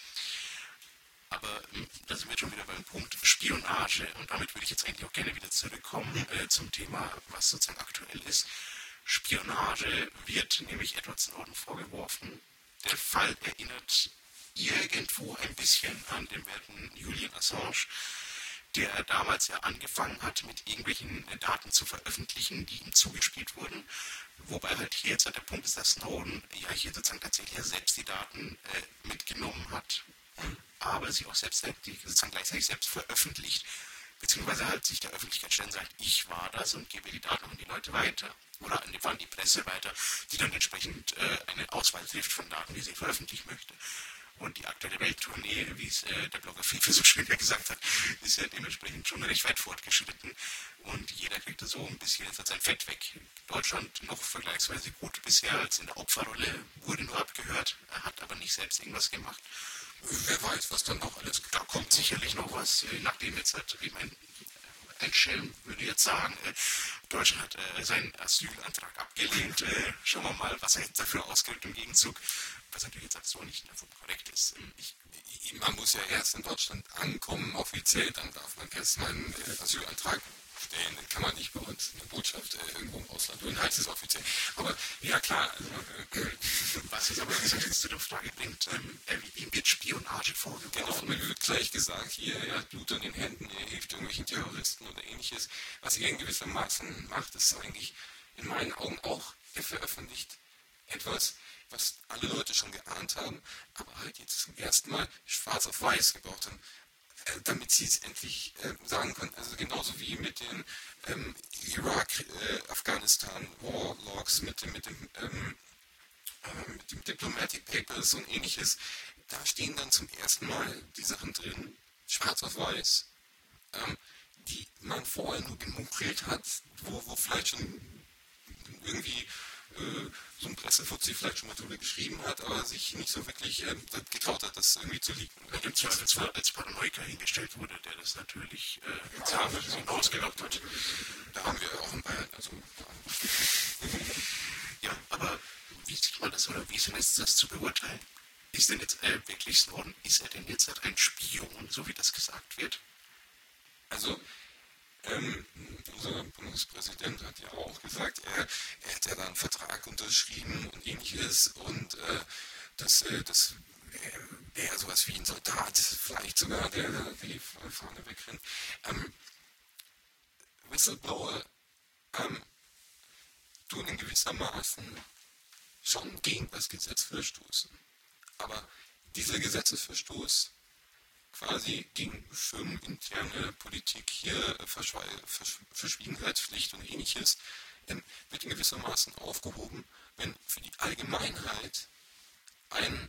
Aber da sind wir schon wieder beim Punkt Spionage und damit würde ich jetzt eigentlich auch gerne wieder zurückkommen zum Thema, was sozusagen aktuell ist. Spionage wird nämlich Edward Snowden vorgeworfen. Der Fall erinnert irgendwo ein bisschen an den werten Julian Assange, der damals ja angefangen hat, mit irgendwelchen Daten zu veröffentlichen, die ihm zugespielt wurden. Wobei halt hier jetzt der Punkt ist, dass Snowden ja hier sozusagen tatsächlich selbst die Daten mitgenommen hat, aber sie auch selbst sozusagen gleichzeitig selbst veröffentlicht, beziehungsweise halt sich der Öffentlichkeit stellen und sagt, ich war das und gebe die Daten an die Leute weiter. Oder an die Presse weiter, die dann entsprechend eine Auswahl trifft von Daten, die sie veröffentlichen möchte. Und die aktuelle Welttournee, wie es der Blogger Fefe so schön ja gesagt hat, ist ja dementsprechend schon recht weit fortgeschritten. Und jeder kriegt da so ein bisschen jetzt sein Fett weg. Deutschland noch vergleichsweise gut bisher als in der Opferrolle, wurde nur abgehört, hat aber nicht selbst irgendwas gemacht. Wer weiß, was dann noch alles da kommt sicherlich noch was, nachdem jetzt halt, ich meine, ein Schelm würde jetzt sagen, Deutschland hat seinen Asylantrag abgelehnt. Schauen wir mal, was er jetzt dafür ausgibt im Gegenzug, was natürlich jetzt halt so nicht davon korrekt ist. Man muss ja erst in Deutschland ankommen, offiziell, dann darf man erst mal einen Asylantrag stellen. Den kann man nicht bei uns in der Botschaft irgendwo im Ausland tun, heißt es offiziell. Aber ja klar, also, was jetzt aber jetzt zu der Frage bringt, wie wird Spionage vorgeworfen? Genau, mir wird gleich gesagt, hier, er hat Blut an den Händen, er hilft irgendwelchen Terroristen oder ähnliches. Was er in gewissermaßen macht, ist eigentlich in meinen Augen auch, er veröffentlicht etwas, was alle Leute schon geahnt haben, aber halt jetzt zum ersten Mal schwarz auf weiß gebraucht haben. damit sie es endlich sagen können. Also genauso wie mit den Irak, Afghanistan, Warlogs, mit dem Diplomatic Papers und ähnliches. Da stehen dann zum ersten Mal die Sachen drin, schwarz auf weiß, die man vorher nur gemunkelt hat, wo vielleicht schon irgendwie so ein Pressefuzzi vielleicht schon mal drüber geschrieben hat, aber sich nicht so wirklich getraut hat, das irgendwie zu leaken. Im Zweifelsfall als Paranoiker hingestellt wurde, der das natürlich ausgelockt hat. Da haben wir auch in Bayern, also ja, aber wie sieht man das oder wie ist denn jetzt das zu beurteilen? Ist denn jetzt wirklich Snowden, ist er denn jetzt ein Spion, so wie das gesagt wird? Also, unser Bundespräsident hat ja auch gesagt, er hätte da einen Vertrag unterschrieben und ähnliches und das wäre sowas wie ein Soldat, vielleicht sogar, der die Fahne wegrennt. Whistleblower tun in gewissermaßen schon gegen das Gesetz verstoßen. Aber dieser Gesetzesverstoß quasi gegen firmeninterne Politik hier, Verschwiegenheitspflicht und ähnliches, wird in gewissermaßen aufgehoben, wenn für die Allgemeinheit ein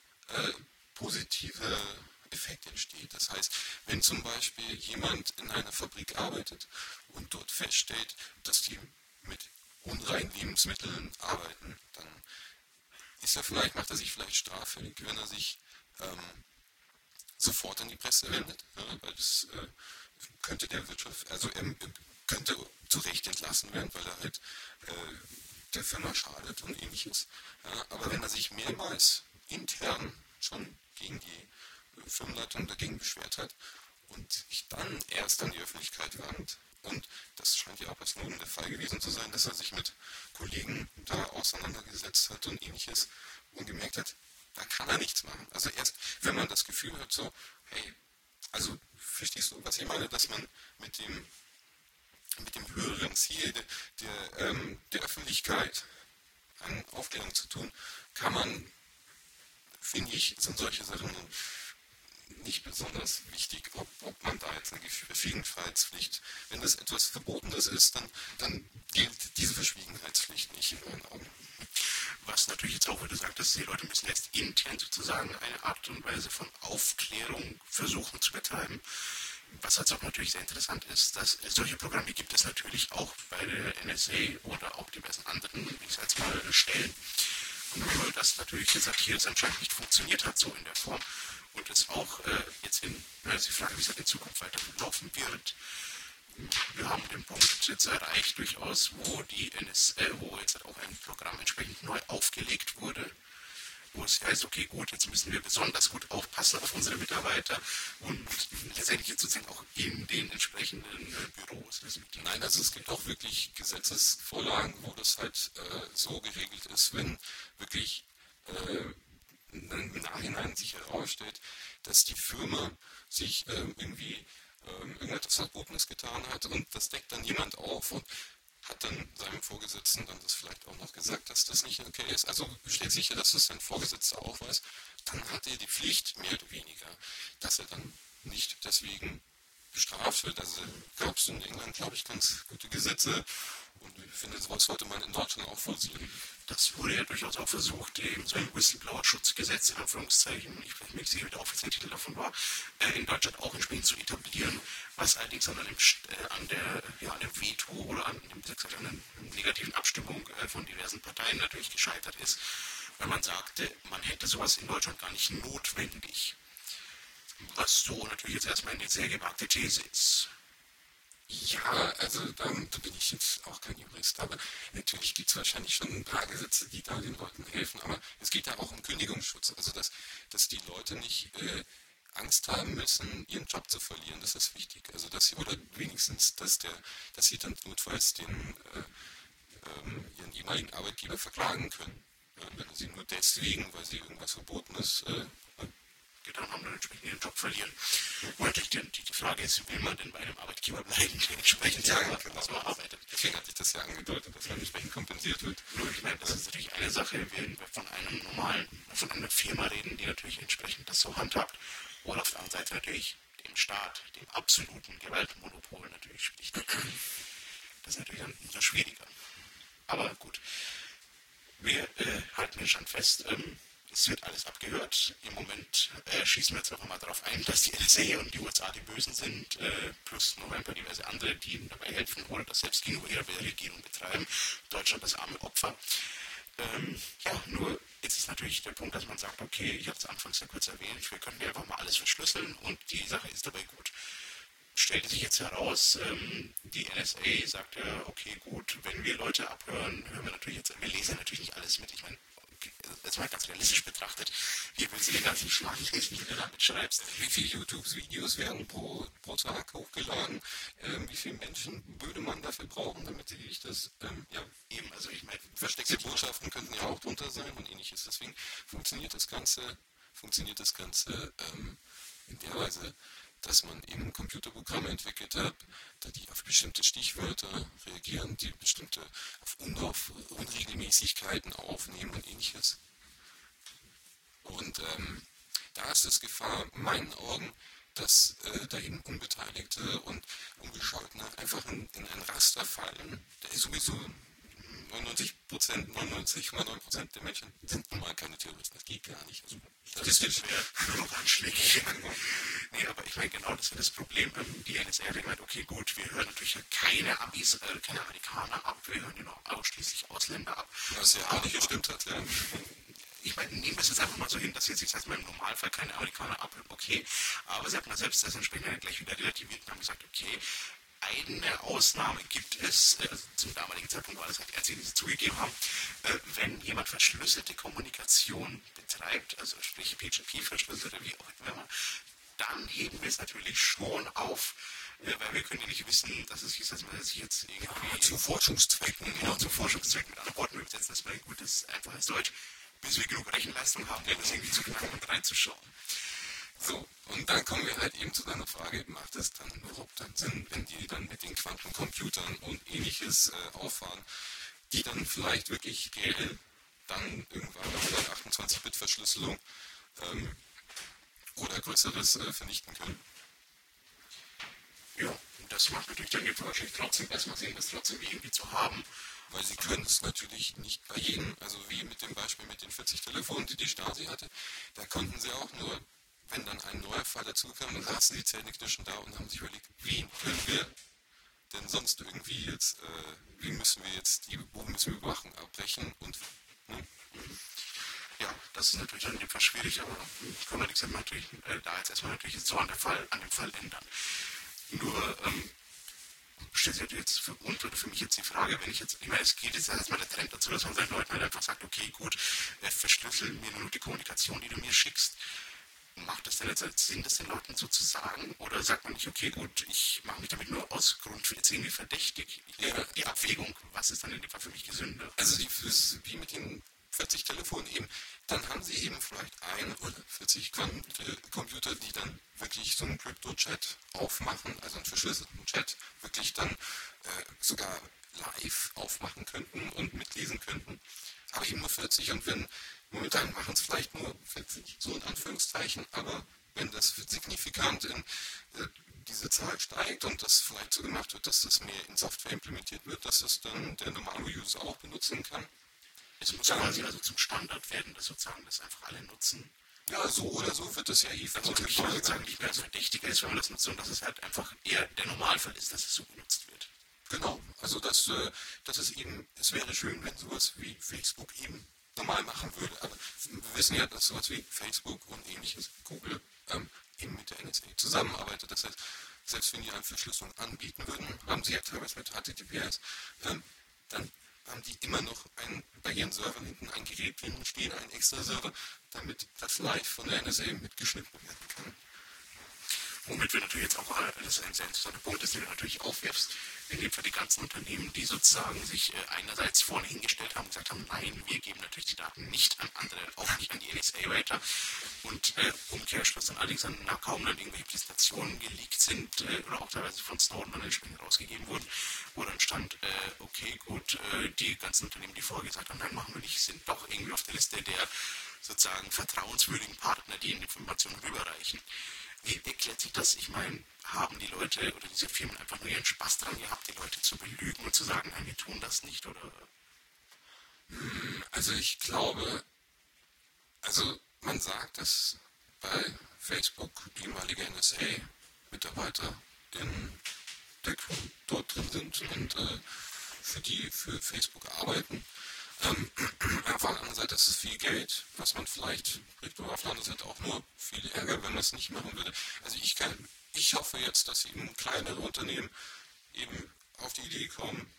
positiver Effekt entsteht. Das heißt, wenn zum Beispiel jemand in einer Fabrik arbeitet und dort feststellt, dass die mit unreinen Lebensmitteln arbeiten, dann macht er sich vielleicht straffällig, wenn er sich sofort an die Presse wendet, weil das könnte der Wirtschaft, also er könnte zu Recht entlassen werden, weil er halt der Firma schadet und ähnliches. Aber wenn er sich mehrmals intern schon gegen die Firmenleitung dagegen beschwert hat und sich dann erst an die Öffentlichkeit wandt, und das scheint ja auch bei Snowden der Fall gewesen zu sein, dass er sich mit Kollegen da auseinandergesetzt hat und ähnliches und gemerkt hat, da kann er nichts machen. Also erst, wenn man das Gefühl hat, so, hey, also verstehst du, was ich meine, dass man mit dem höheren Ziel der Öffentlichkeit an Aufklärung zu tun, kann man, finde ich, sind solche Sachen nicht besonders wichtig, ob man da jetzt eine Verschwiegenheitspflicht, wenn das etwas Verbotenes ist, dann gilt diese Verschwiegenheitspflicht nicht in meinen Augen. Was natürlich jetzt auch, wie du sagtest, die Leute müssen jetzt intern sozusagen eine Art und Weise von Aufklärung versuchen zu betreiben. Was jetzt auch natürlich sehr interessant ist, dass solche Programme gibt es natürlich auch bei der NSA oder auch diversen anderen, ich sag jetzt mal, Stellen. Und das natürlich jetzt hier anscheinend nicht funktioniert hat, so in der Form. Und es auch jetzt die Frage, wie es halt in Zukunft weiter laufen wird. Wir haben den Punkt jetzt erreicht durchaus, wo die NSA, wo jetzt halt auch ein Programm entsprechend neu aufgelegt wurde, wo es heißt, okay, gut, jetzt müssen wir besonders gut aufpassen auf unsere Mitarbeiter und letztendlich jetzt sozusagen auch in den entsprechenden Büros. Nein, also es gibt auch wirklich Gesetzesvorlagen, wo das halt so geregelt ist, wenn wirklich im Nachhinein sich herausstellt, dass die Firma sich irgendwie irgendetwas Verbotenes getan hat und das deckt dann jemand auf und hat dann seinem Vorgesetzten dann das vielleicht auch noch gesagt, dass das nicht okay ist. Also stellt sicher, dass das sein Vorgesetzter auch weiß. Dann hat er die Pflicht, mehr oder weniger, dass er dann nicht deswegen bestraft wird. Also gab es in England, glaube ich, ganz gute Gesetze und ich finde, sowas sollte man in Deutschland auch vollziehen. Das wurde ja durchaus auch versucht, eben so ein Whistleblower-Schutzgesetz, in Anführungszeichen, ich weiß nicht, wie der offizielle Titel davon war, in Deutschland auch entsprechend zu etablieren, was allerdings an dem Veto oder an der negativen Abstimmung von diversen Parteien natürlich gescheitert ist, weil man sagte, man hätte sowas in Deutschland gar nicht notwendig. Was so natürlich jetzt erstmal eine sehr gewagte These ist. Ja, also da bin ich jetzt auch kein Jurist, aber natürlich gibt es wahrscheinlich schon ein paar Gesetze, die da den Leuten helfen, aber es geht ja auch um Kündigungsschutz, also dass die Leute nicht Angst haben müssen, ihren Job zu verlieren, das ist wichtig, also dass sie, oder wenigstens, dass sie dann notfalls ihren ehemaligen Arbeitgeber verklagen können, wenn sie nur deswegen, weil sie irgendwas Verbotenes getan haben, dann entsprechend ihren Job verlieren. Und natürlich die Frage ist, will man denn bei einem Arbeitgeber bleiben, der entsprechend genau. was man arbeitet. Deswegen hatte ich das ja angedeutet, dass man entsprechend kompensiert wird. Nur, ich meine, das ist natürlich eine Sache, wenn wir von einer Firma reden, die natürlich entsprechend das so handhabt. Oder auf der anderen Seite natürlich dem Staat, dem absoluten Gewaltmonopol natürlich spricht. Das ist natürlich dann umso schwieriger. Aber gut, wir halten den Stand fest, es wird alles abgehört. Im Moment schießen wir jetzt einfach mal darauf ein, dass die NSA und die USA die Bösen sind, plus noch ein paar diverse andere, die ihnen dabei helfen oder das selbst gegenüber ihrer Regierung betreiben. Deutschland das arme Opfer. Ja, nur jetzt ist natürlich der Punkt, dass man sagt, okay, ich habe es anfangs ja kurz erwähnt, wir können ja einfach mal alles verschlüsseln und die Sache ist dabei gut. Stellte sich jetzt heraus, die NSA sagt ja, okay, gut, wenn wir Leute abhören, hören wir natürlich jetzt, wir lesen natürlich nicht alles mit. Ich meine, jetzt mal ganz realistisch betrachtet, wie willst du den ganzen Schlag lesen, wie du damit schreibst? Wie viele YouTube-Videos werden pro Tag hochgeladen? Wie viele Menschen würde man dafür brauchen, damit ich das, Eben, also ich meine, versteckte Botschaften könnten ja auch drunter sein und ähnliches. Deswegen funktioniert das Ganze in der Weise, dass man eben Computerprogramme entwickelt hat, da die auf bestimmte Stichwörter reagieren, die bestimmte auf Unregelmäßigkeiten aufnehmen und ähnliches. Und da ist es Gefahr, in meinen Augen, dass da eben Unbeteiligte und Ungescholtene einfach in ein Raster fallen. Da ist sowieso 99,9% der Menschen sind nun mal keine Terroristen. Das geht gar nicht. Also, das ist nur noch anschlägig. Nee, aber ich meine, genau das ist das Problem. Die NSA hat gemeint, okay, gut, wir hören natürlich keine Amis, keine Amerikaner ab, wir hören ja noch ausschließlich Ausländer ab. Was ja auch nicht gestimmt hat, ja. Ich meine, nehmen wir es jetzt einfach mal so hin, dass jetzt, ich sage mal, im Normalfall keine Amerikaner abhören, okay, aber sie haben selbst das entsprechend gleich wieder relativiert und haben gesagt, okay, eine Ausnahme gibt es, zum damaligen Zeitpunkt war das halt die sie zugegeben haben, wenn jemand verschlüsselte Kommunikation betreibt, also sprich PGP-verschlüsselte, wie auch immer, dann heben wir es natürlich schon auf, weil wir können ja nicht wissen, dass es sich jetzt irgendwie zu Forschungszwecken, zu Forschungszwecken mit anderen Worten übersetzen, das wäre ein gutes, einfaches Deutsch, bis wir genug Rechenleistung haben, um das irgendwie zu knacken und reinzuschauen. So, und dann kommen wir halt eben zu deiner Frage, macht es dann überhaupt dann Sinn, wenn die dann mit den Quantencomputern und ähnliches auffahren, die dann vielleicht wirklich GL dann irgendwann oder 28-Bit-Verschlüsselung oder Größeres vernichten können? Ja, das macht natürlich dann wahrscheinlich trotzdem erstmal Sinn, das trotzdem irgendwie zu haben. Weil sie können es natürlich nicht bei jedem, also wie mit dem Beispiel mit den 40 Telefonen, die die Stasi hatte, da konnten sie auch nur, wenn dann ein neuer Fall dazu kam, dann saßen die Zähneknirschen da und haben sich überlegt, wen können wir denn sonst irgendwie jetzt, wo müssen wir überwachen, abbrechen und, ne? Ja, das ist natürlich dann in dem Fall schwierig, aber kann man nichts natürlich da jetzt erstmal natürlich so an dem Fall ändern. Nur, stellt sich jetzt für uns oder für mich jetzt die Frage, wenn ich meine, es geht jetzt erstmal der Trend dazu, dass man seinen Leuten halt einfach sagt, okay, gut, verschlüssel mir nur die Kommunikation, die du mir schickst. Macht es denn jetzt Sinn, das den Leuten so zu sagen? Oder sagt man nicht, okay, gut, ich mache mich damit nur aus Grund für jetzt irgendwie verdächtig? Die Abwägung, was ist dann in dem Fall für mich gesünder? Also wie mit den 40 Telefonen eben, dann haben sie eben vielleicht 1 oder 40 Computer, die dann wirklich so einen Crypto-Chat aufmachen, also einen verschlüsselten Chat, wirklich dann sogar live aufmachen könnten und mitlesen könnten. Aber eben nur 40 und wenn, momentan machen es vielleicht nur 40, so in Anführungszeichen, aber wenn das signifikant in diese Zahl steigt und das vielleicht so gemacht wird, dass das mehr in Software implementiert wird, dass das dann der normale User auch benutzen kann. Es muss quasi also zum Standard werden, dass sozusagen das einfach alle nutzen. Ja, so oder so wird das ja vermutlich sozusagen nicht mehr als verdächtiger ist, wenn man das nutzt und dass es halt einfach eher der Normalfall ist, dass es so benutzt wird. Genau, also das ist eben, es wäre schön, wenn sowas wie Facebook eben normal machen würde, aber wir wissen ja, dass sowas wie Facebook und ähnliches, Google, eben mit der NSA zusammenarbeitet. Das heißt, selbst wenn die eine Verschlüsselung anbieten würden, haben sie ja teilweise mit HTTPS, dann haben die immer noch bei ihren Servern hinten ein Gerät drin stehen, ein extra Server, damit das live von der NSA mitgeschnitten werden kann. Womit wir natürlich jetzt auch, das ist ein sehr interessanter Punkt, dass du natürlich aufwirfst, in dem Fall die ganzen Unternehmen, die sozusagen sich einerseits vorne hingestellt haben und gesagt haben, nein, wir geben natürlich die Daten nicht an andere, auch nicht an die NSA weiter. Und Umkehrschluss dann allerdings kaum dann irgendwelche Präsentationen geleakt sind oder auch teilweise von Snowden dann entsprechend rausgegeben wurden, wo dann stand, okay, gut, die ganzen Unternehmen, die vorher gesagt haben, nein, machen wir nicht, sind doch irgendwie auf der Liste der sozusagen vertrauenswürdigen Partner, die in Informationen rüberreichen. Wie erklärt sich das? Ich meine, haben die Leute oder diese Firmen einfach nur ihren Spaß dran gehabt, die Leute zu belügen und zu sagen, nein, wir tun das nicht, oder? Also ich glaube, also man sagt, dass bei Facebook ehemalige NSA-Mitarbeiter in der Crew dort drin sind und für Facebook arbeiten. Auf der anderen Seite ist es viel Geld, was man vielleicht kriegt, aber auf der anderen Seite auch nur viel Ärger, wenn man es nicht machen würde. Also ich hoffe jetzt, dass eben kleinere Unternehmen eben auf die Idee kommen,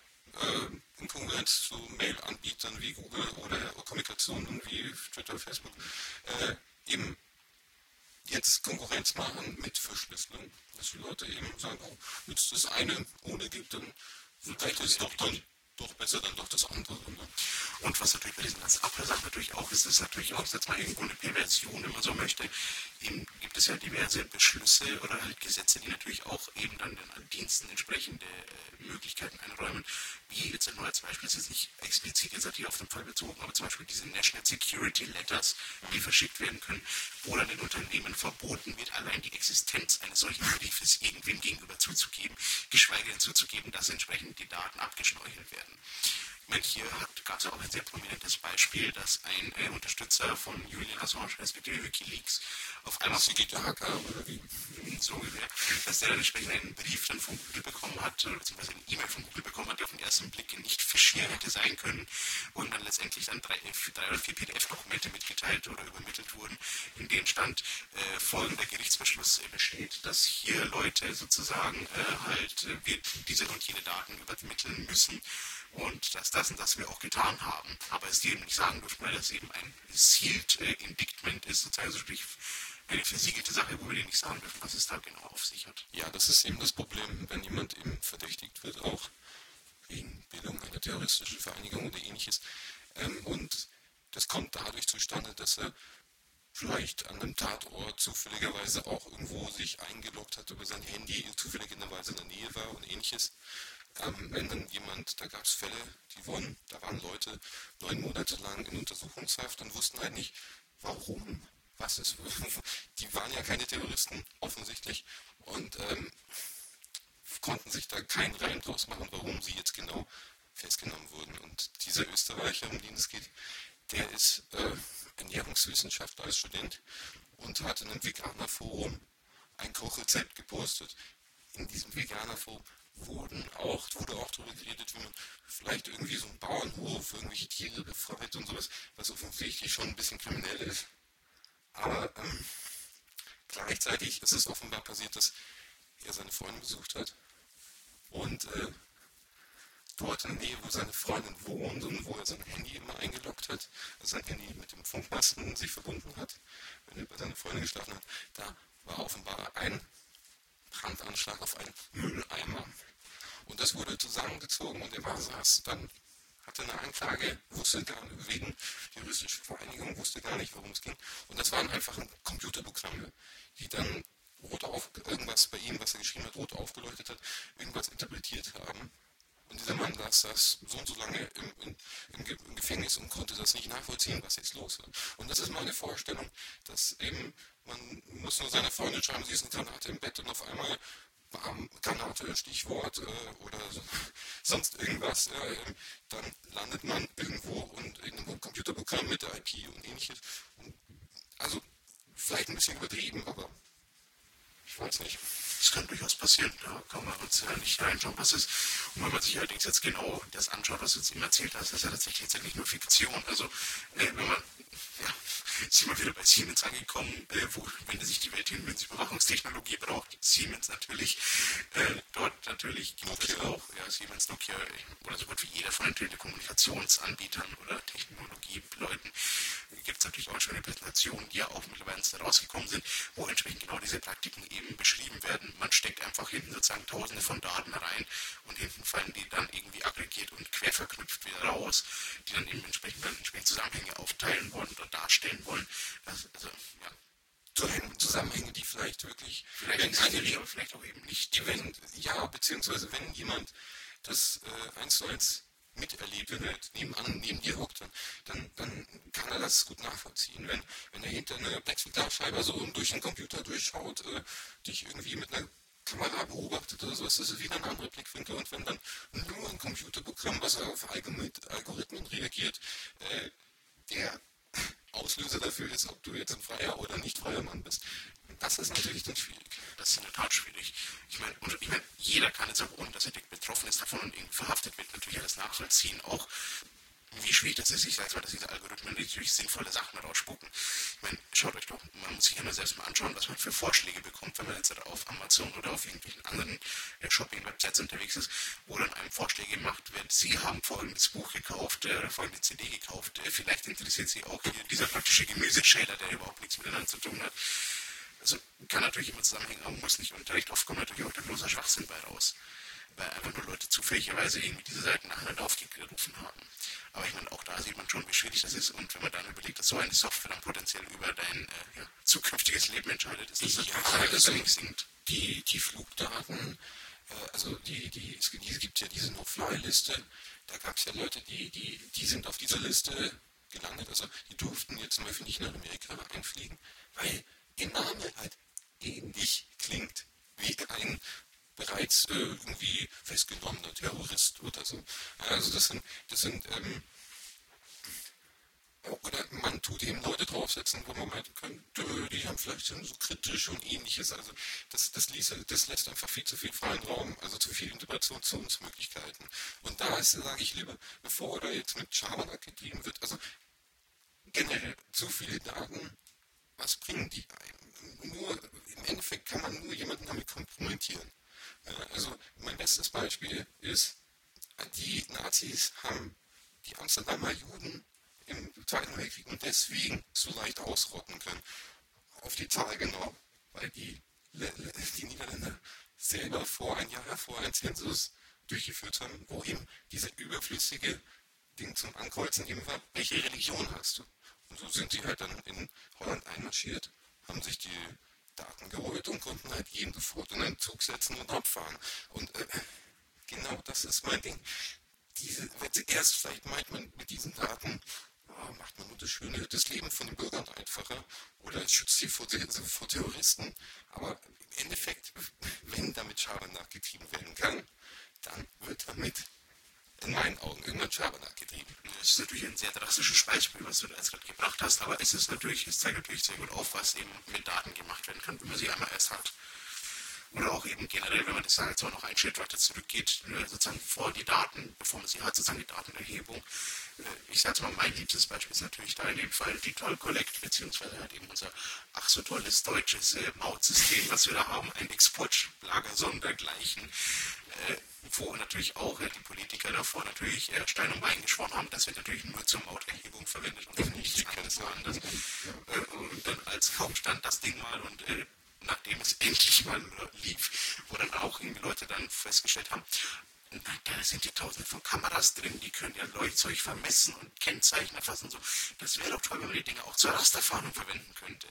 in Konkurrenz zu Mail-Anbietern wie Google oder Kommunikationen wie Twitter, Facebook, eben jetzt Konkurrenz machen mit Verschlüsselung, dass die Leute eben sagen, oh, wenn es das eine ohne gibt, dann vielleicht ist es doch besser dann doch das andere. Ne? Und was natürlich bei diesen ganzen Abhörsachen natürlich auch ist natürlich auch, dass man irgendwo eine Perversion, wenn man so möchte, eben gibt es ja diverse Beschlüsse oder halt Gesetze, die natürlich auch eben dann den Diensten entsprechende Möglichkeiten einräumen, wie jetzt nur als Beispiel, das ist nicht explizit jetzt natürlich auf den Fall bezogen, aber zum Beispiel diese National Security Letters, die verschickt werden können, wo dann den Unternehmen verboten wird, allein die Existenz eines solchen Briefes irgendwem gegenüber zuzugeben, geschweige denn zuzugeben, dass entsprechend die Daten abgeschnorchelt werden. Ich meine, hier gab es ja auch ein sehr prominentes Beispiel, dass ein Unterstützer von Julian Assange, respektive Wikileaks, auf einmal so geht der Hacker, oder wie so ungefähr, dass der dann entsprechend einen Brief dann von Google bekommen hat, beziehungsweise eine E-Mail von Google bekommen hat, die auf den ersten Blick nicht fischieren hätte sein können und dann letztendlich dann 3 oder 4 PDF-Dokumente mitgeteilt oder übermittelt wurden, in denen stand, folgender Gerichtsbeschluss besteht, dass hier Leute sozusagen wir diese und jene Daten übermitteln müssen. Und dass das und das wir auch getan haben. Aber es die eben nicht sagen dürfen, weil das eben ein Sealed Indictment ist, sozusagen also sprich eine versiegelte Sache, wo wir denen nicht sagen dürfen, was es da genau auf sich hat. Ja, das ist eben das Problem, wenn jemand eben verdächtigt wird, auch wegen Bildung einer terroristischen Vereinigung oder ähnliches. Und das kommt dadurch zustande, dass er vielleicht an einem Tatort zufälligerweise auch irgendwo sich eingeloggt hat über sein Handy, zufälligerweise in der Nähe war und ähnliches. Wenn dann jemand, da gab es Fälle, da waren Leute 9 Monate lang in Untersuchungshaft und wussten halt nicht, warum, die waren ja keine Terroristen, offensichtlich, und konnten sich da keinen Reim draus machen, warum sie jetzt genau festgenommen wurden. Und dieser Österreicher, um den es geht, der ist Ernährungswissenschaftler als Student und hat in einem Veganer-Forum ein Kochrezept gepostet. In diesem Veganer-Forum wurde auch darüber geredet, wie man vielleicht irgendwie so einen Bauernhof, irgendwelche Tiere befreit und sowas, was offensichtlich schon ein bisschen kriminell ist. Aber gleichzeitig ist es offenbar passiert, dass er seine Freundin besucht hat und dort in der Nähe, wo seine Freundin wohnt und wo er sein Handy immer eingeloggt hat, also sein Handy mit dem Funkmasten sich verbunden hat, wenn er bei seiner Freundin geschlafen hat, da war offenbar ein Brandanschlag auf einen Mülleimer. Und das wurde zusammengezogen und er saß dann, hatte eine Anklage, wusste gar nicht, wegen terroristischer Vereinigung, wusste gar nicht, worum es ging. Und das waren einfach Computerprogramme, die dann irgendwas bei ihm, was er geschrieben hat, rot aufgeleuchtet hat, irgendwas interpretiert haben. Und dieser Mann saß so und so lange im Gefängnis und konnte das nicht nachvollziehen, was jetzt los war. Und das ist meine Vorstellung, dass eben, man muss nur seiner Freundin schreiben, sie ist eine Granate im Bett und auf einmal Granate, Stichwort oder sonst irgendwas, dann landet man irgendwo und in einem Computerprogramm mit der IP und ähnliches. Also vielleicht ein bisschen übertrieben, aber ich weiß nicht. Das kann durchaus passieren, da kann man uns ja nicht reinschauen, was ist. Und wenn man sich allerdings jetzt genau das anschaut, was du jetzt ihm erzählt hast, das ist ja tatsächlich jetzt nicht nur Fiktion. Also wenn man, ist immer wieder bei Siemens angekommen, wo wendet sich die Welt hin, wenn sie Überwachungstechnologie braucht. Siemens natürlich, dort natürlich gibt es auch, Siemens, Nokia oder so gut wie jeder von den Telekommunikationsanbietern oder Technologieleuten, gibt es natürlich auch schöne Präsentationen, die ja auch mittlerweile rausgekommen sind, wo entsprechend genau diese Praktiken eben beschrieben werden. Man steckt einfach hinten sozusagen tausende von Daten rein und hinten fallen die dann irgendwie aggregiert und quer verknüpft wieder raus, die dann eben entsprechend Zusammenhänge aufteilen wollen oder darstellen wollen. Zusammenhänge, die vielleicht wirklich, aber vielleicht auch eben nicht. Beziehungsweise wenn jemand das 1:1 miterlebt, wenn er jetzt neben dir hockt, dann kann er das gut nachvollziehen. Wenn er hinter einer Plexiglasscheibe so durch den Computer durchschaut, dich irgendwie mit einer Kamera beobachtet oder so, ist das wieder ein anderer Blickwinkel. Und wenn dann nur ein Computerprogramm, was auf Algorithmen reagiert, der Auslöser dafür ist, ob du jetzt ein freier oder nicht freier Mann bist, das ist natürlich dann schwierig. Das ist in der Tat schwierig. Ich meine, jeder kann jetzt auch, ohne dass er direkt betroffen ist davon und irgendwie verhaftet wird, natürlich alles nachvollziehen. Auch wie schwierig das ist. Ich sage zwar, dass diese Algorithmen natürlich sinnvolle Sachen rausspucken. Ich meine, schaut euch doch, man muss sich ja nur selbst mal anschauen, was man für Vorschläge bekommt, wenn man jetzt auf Amazon oder auf irgendwelchen anderen Shopping-Websites unterwegs ist, wo dann einem Vorschläge gemacht werden. Sie haben folgendes Buch gekauft oder folgende CD gekauft. Vielleicht interessiert Sie auch hier dieser praktische Gemüseschäler, der überhaupt nichts miteinander zu tun hat. Also kann natürlich immer zusammenhängen, aber muss nicht. Und recht oft kommt natürlich auch der bloße Schwachsinn bei raus. Weil einfach nur Leute zufälligerweise irgendwie diese Seiten nacheinander aufgerufen haben. Aber ich meine, auch da sieht man schon, wie schwierig das ist. Und wenn man dann überlegt, dass so eine Software dann potenziell über dein zukünftiges Leben entscheidet, ist das natürlich sinkt. Die Flugdaten, es gibt ja diese No-Fly-Liste, da gab es ja Leute, die sind auf dieser Liste gelandet, also die durften jetzt zum Beispiel nicht nach Amerika einfliegen, weil ihr Name halt ähnlich klingt wie ein bereits irgendwie festgenommener Terrorist oder so. Also das sind oder man tut eben Leute draufsetzen, wo man meinen könnte, die haben vielleicht so kritisch und ähnliches. Also das lässt einfach viel zu viel freien Raum, also zu viele Interpretationsmöglichkeiten. Und da sage ich lieber, bevor da jetzt mit Schabernack getrieben wird, also generell zu viele Daten, was bringen die einem? Im Endeffekt kann man nur jemanden damit kompromittieren. Also mein bestes Beispiel ist, die Nazis haben die Amsterdamer Juden im Zweiten Weltkrieg und deswegen so leicht ausrotten können. Auf die Zahl genau, weil die Niederländer selber ein Jahr vor einen Zensus durchgeführt haben, wo eben dieser überflüssige Ding zum Ankreuzen eben war, welche Religion hast du? Und so sind sie halt dann in Holland einmarschiert, haben sich die Daten geholt und konnten halt jeden sofort in einen Zug setzen und abfahren. Und genau das ist mein Ding. Erst vielleicht meint man mit diesen Daten, macht man nur das Leben von den Bürgern einfacher oder es schützt sie vor Terroristen. Aber im Endeffekt, wenn damit Schabernack getrieben werden kann, dann wird damit in meinen Augen irgendwann Schabernack getrieben. Das ist natürlich ein sehr drastisches Beispiel, was du da jetzt gerade gebracht hast, aber es zeigt natürlich sehr gut auf, was eben mit Daten gemacht werden kann, wenn man sie einmal erst hat. Oder auch eben generell, wenn man das halt so noch einen Schritt weiter zurückgeht, sozusagen vor die Daten, bevor man sie hat, sozusagen die Datenerhebung. Ich sage mal, mein liebstes Beispiel ist natürlich da in dem Fall die Toll Collect, beziehungsweise halt eben unser ach so tolles deutsches Mautsystem, was wir da haben, ein Exportlager sondergleichen, wo natürlich auch die Politiker davor natürlich Stein und Bein geschworen haben, das wird natürlich nur zur Mauterhebung verwendet und nichts anderes. Und dann als kaum stand das Ding mal und nachdem es endlich mal lief, wo dann auch irgendwie Leute dann festgestellt haben, da sind die Tausende von Kameras drin, die können ja Leuchtzeug vermessen und Kennzeichen erfassen. So. Das wäre doch toll, wenn man die Dinge auch zur Rasterfahndung verwenden könnte.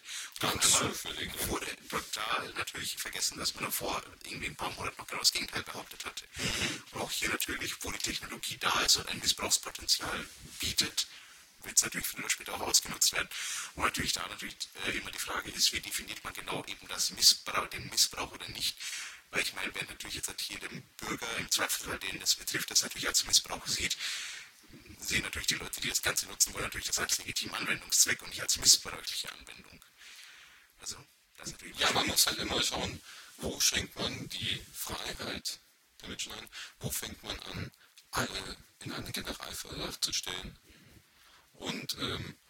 Und wurde total natürlich vergessen, dass man davor irgendwie ein paar Monate noch genau das Gegenteil behauptet hatte. Und auch hier natürlich, wo die Technologie da ist und ein Missbrauchspotenzial bietet, wird es natürlich früher oder später auch ausgenutzt werden. Und natürlich da immer die Frage ist, wie definiert man genau eben den Missbrauch oder nicht. Weil ich meine, wenn natürlich jetzt hier der Bürger im Zweifelsfall, den das betrifft, das natürlich als Missbrauch sehen natürlich die Leute, die das Ganze nutzen, wollen natürlich das als legitimen Anwendungszweck und nicht als missbräuchliche Anwendung. Also, das ist natürlich... Ja, man muss halt immer schauen, wo schränkt man die Freiheit der Menschen ein, wo fängt man an, alle in einen Generalverdacht zu stellen. Und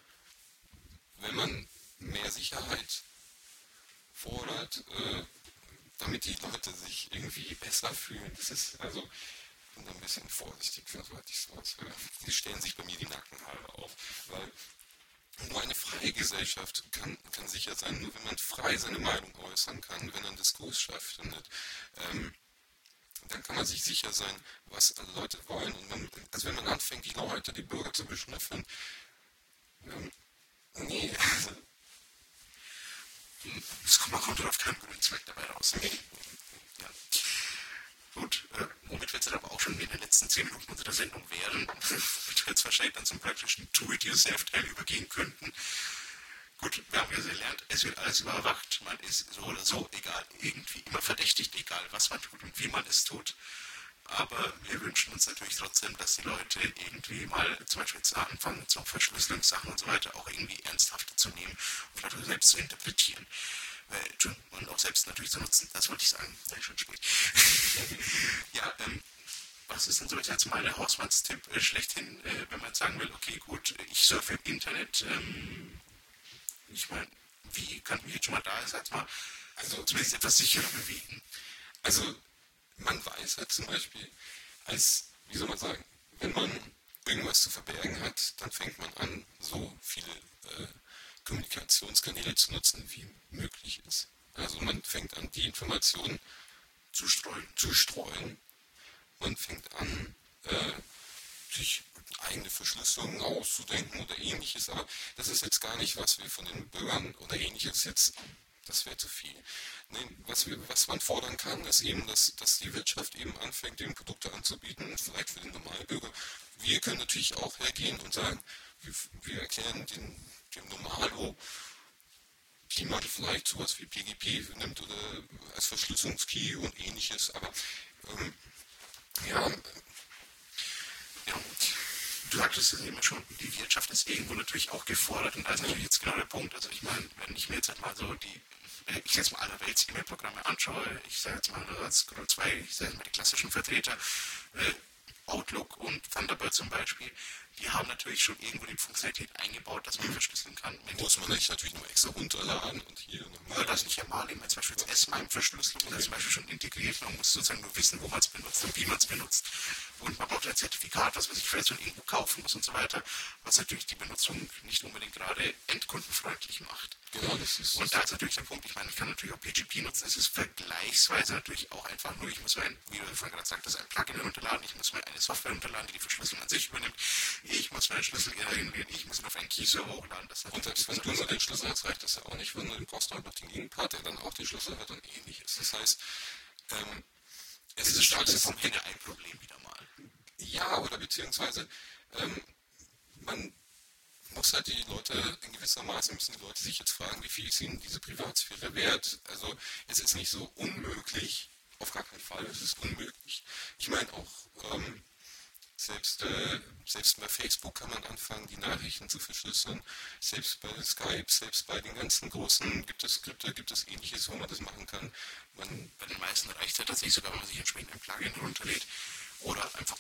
wenn man mehr Sicherheit fordert, damit die Leute sich irgendwie besser fühlen, das ist also, ich bin da ein bisschen vorsichtig, sobald ich sowas höre. Die stellen sich bei mir die Nackenhaare auf, weil nur eine freie Gesellschaft kann sicher sein, nur wenn man frei seine Meinung äußern kann, wenn man einen Diskurs stattfindet. Dann kann man sich sicher sein, was alle Leute wollen. Und wenn man anfängt, die Bürger zu beschnüffeln, nee, also, man kommt auf keinen guten Zweck dabei raus. Ja. Gut, womit wir jetzt aber auch schon in den letzten 10 Minuten unserer Sendung wären, damit wir jetzt wahrscheinlich dann zum praktischen Do-it-yourself-Teil übergehen könnten. Gut, wir haben ja gelernt, es wird alles überwacht, man ist so oder so, egal, irgendwie immer verdächtigt, egal was man tut und wie man es tut. Aber wir wünschen uns natürlich trotzdem, dass die Leute irgendwie mal zum Beispiel jetzt anfangen, so Verschlüsselungssachen und so weiter auch irgendwie ernsthaft zu nehmen und vielleicht selbst zu interpretieren. Und auch selbst natürlich zu nutzen, das wollte ich sagen. Ja, schon spät. Ja, was ist denn so jetzt mal der Hausmannstipp schlechthin, wenn man sagen will, okay, gut, ich surfe im Internet, ich meine, wie kann mich jetzt schon mal da, sag mal, also zumindest etwas sicherer bewegen? Also, man weiß halt zum Beispiel, wie soll man sagen, wenn man irgendwas zu verbergen hat, dann fängt man an, so viele Kommunikationskanäle zu nutzen, wie möglich ist. Also man fängt an, die Informationen zu streuen. Man fängt an, sich eigene Verschlüsselungen auszudenken oder ähnliches, aber das ist jetzt gar nicht, was wir von den Bürgern oder ähnliches jetzt, das wäre zu viel. Nee, was man fordern kann, ist eben, dass die Wirtschaft eben anfängt, eben Produkte anzubieten, vielleicht für den Normalbürger. Wir können natürlich auch hergehen und sagen, wir erklären dem Normalo, wie man vielleicht sowas wie PGP nimmt oder als Verschlüsselungskey und ähnliches, aber ja, du sagtest es eben schon, die Wirtschaft ist irgendwo natürlich auch gefordert und da ist natürlich jetzt genau der Punkt. Also ich meine, wenn ich mir jetzt halt mal so ich jetzt mal allerwelts E-Mail-Programme anschaue, ich sage jetzt mal als Grund 2, ich sage jetzt mal die klassischen Vertreter, Outlook und Thunderbird zum Beispiel, die haben natürlich schon irgendwo die Funktionalität eingebaut, dass man verschlüsseln kann. Muss man nicht natürlich nur extra runterladen und hier nochmal. Ja, das nicht einmal, eben zum Beispiel jetzt S-MIME-Verschlüsselung ist zum Beispiel schon integriert. Man muss sozusagen nur wissen, wo man es benutzt und wie man es benutzt. Und man braucht ein Zertifikat, was man sich vielleicht schon irgendwo kaufen muss und so weiter, was natürlich die Benutzung nicht unbedingt gerade endkundenfreundlich macht. Genau, das ist. Und da ist natürlich der Punkt, ich meine, ich kann natürlich auch PGP nutzen. Es ist vergleichsweise natürlich auch einfach nur, ich muss mir, wie du vorhin gerade sagtest, ein Plugin runterladen, ich muss mir eine Software runterladen, die die Verschlüsselung an sich übernimmt. Ich muss meinen Schlüssel generieren, ich muss ihn auf einen Key-Server hochladen. Und selbst wenn du nur den Schlüssel hast, reicht das ja auch nicht, weil du brauchst auch noch den Gegenpart, der dann auch den Schlüssel hat und ähnliches. Das heißt, es ist alles vom Henne-Ei-Problem wieder mal. Ja, oder beziehungsweise man muss halt die Leute in gewisser Maße, müssen die Leute sich jetzt fragen, wie viel ist ihnen diese Privatsphäre wert? Also es ist nicht so unmöglich, auf gar keinen Fall, es ist unmöglich. Ich meine auch, selbst bei Facebook kann man anfangen, die Nachrichten zu verschlüsseln. Selbst bei Skype, selbst bei den ganzen großen gibt es Skripte, gibt es ähnliches, wo man das machen kann. Bei den meisten reicht es tatsächlich sogar, wenn man sich entsprechend ein Plugin runterlädt. Oder einfach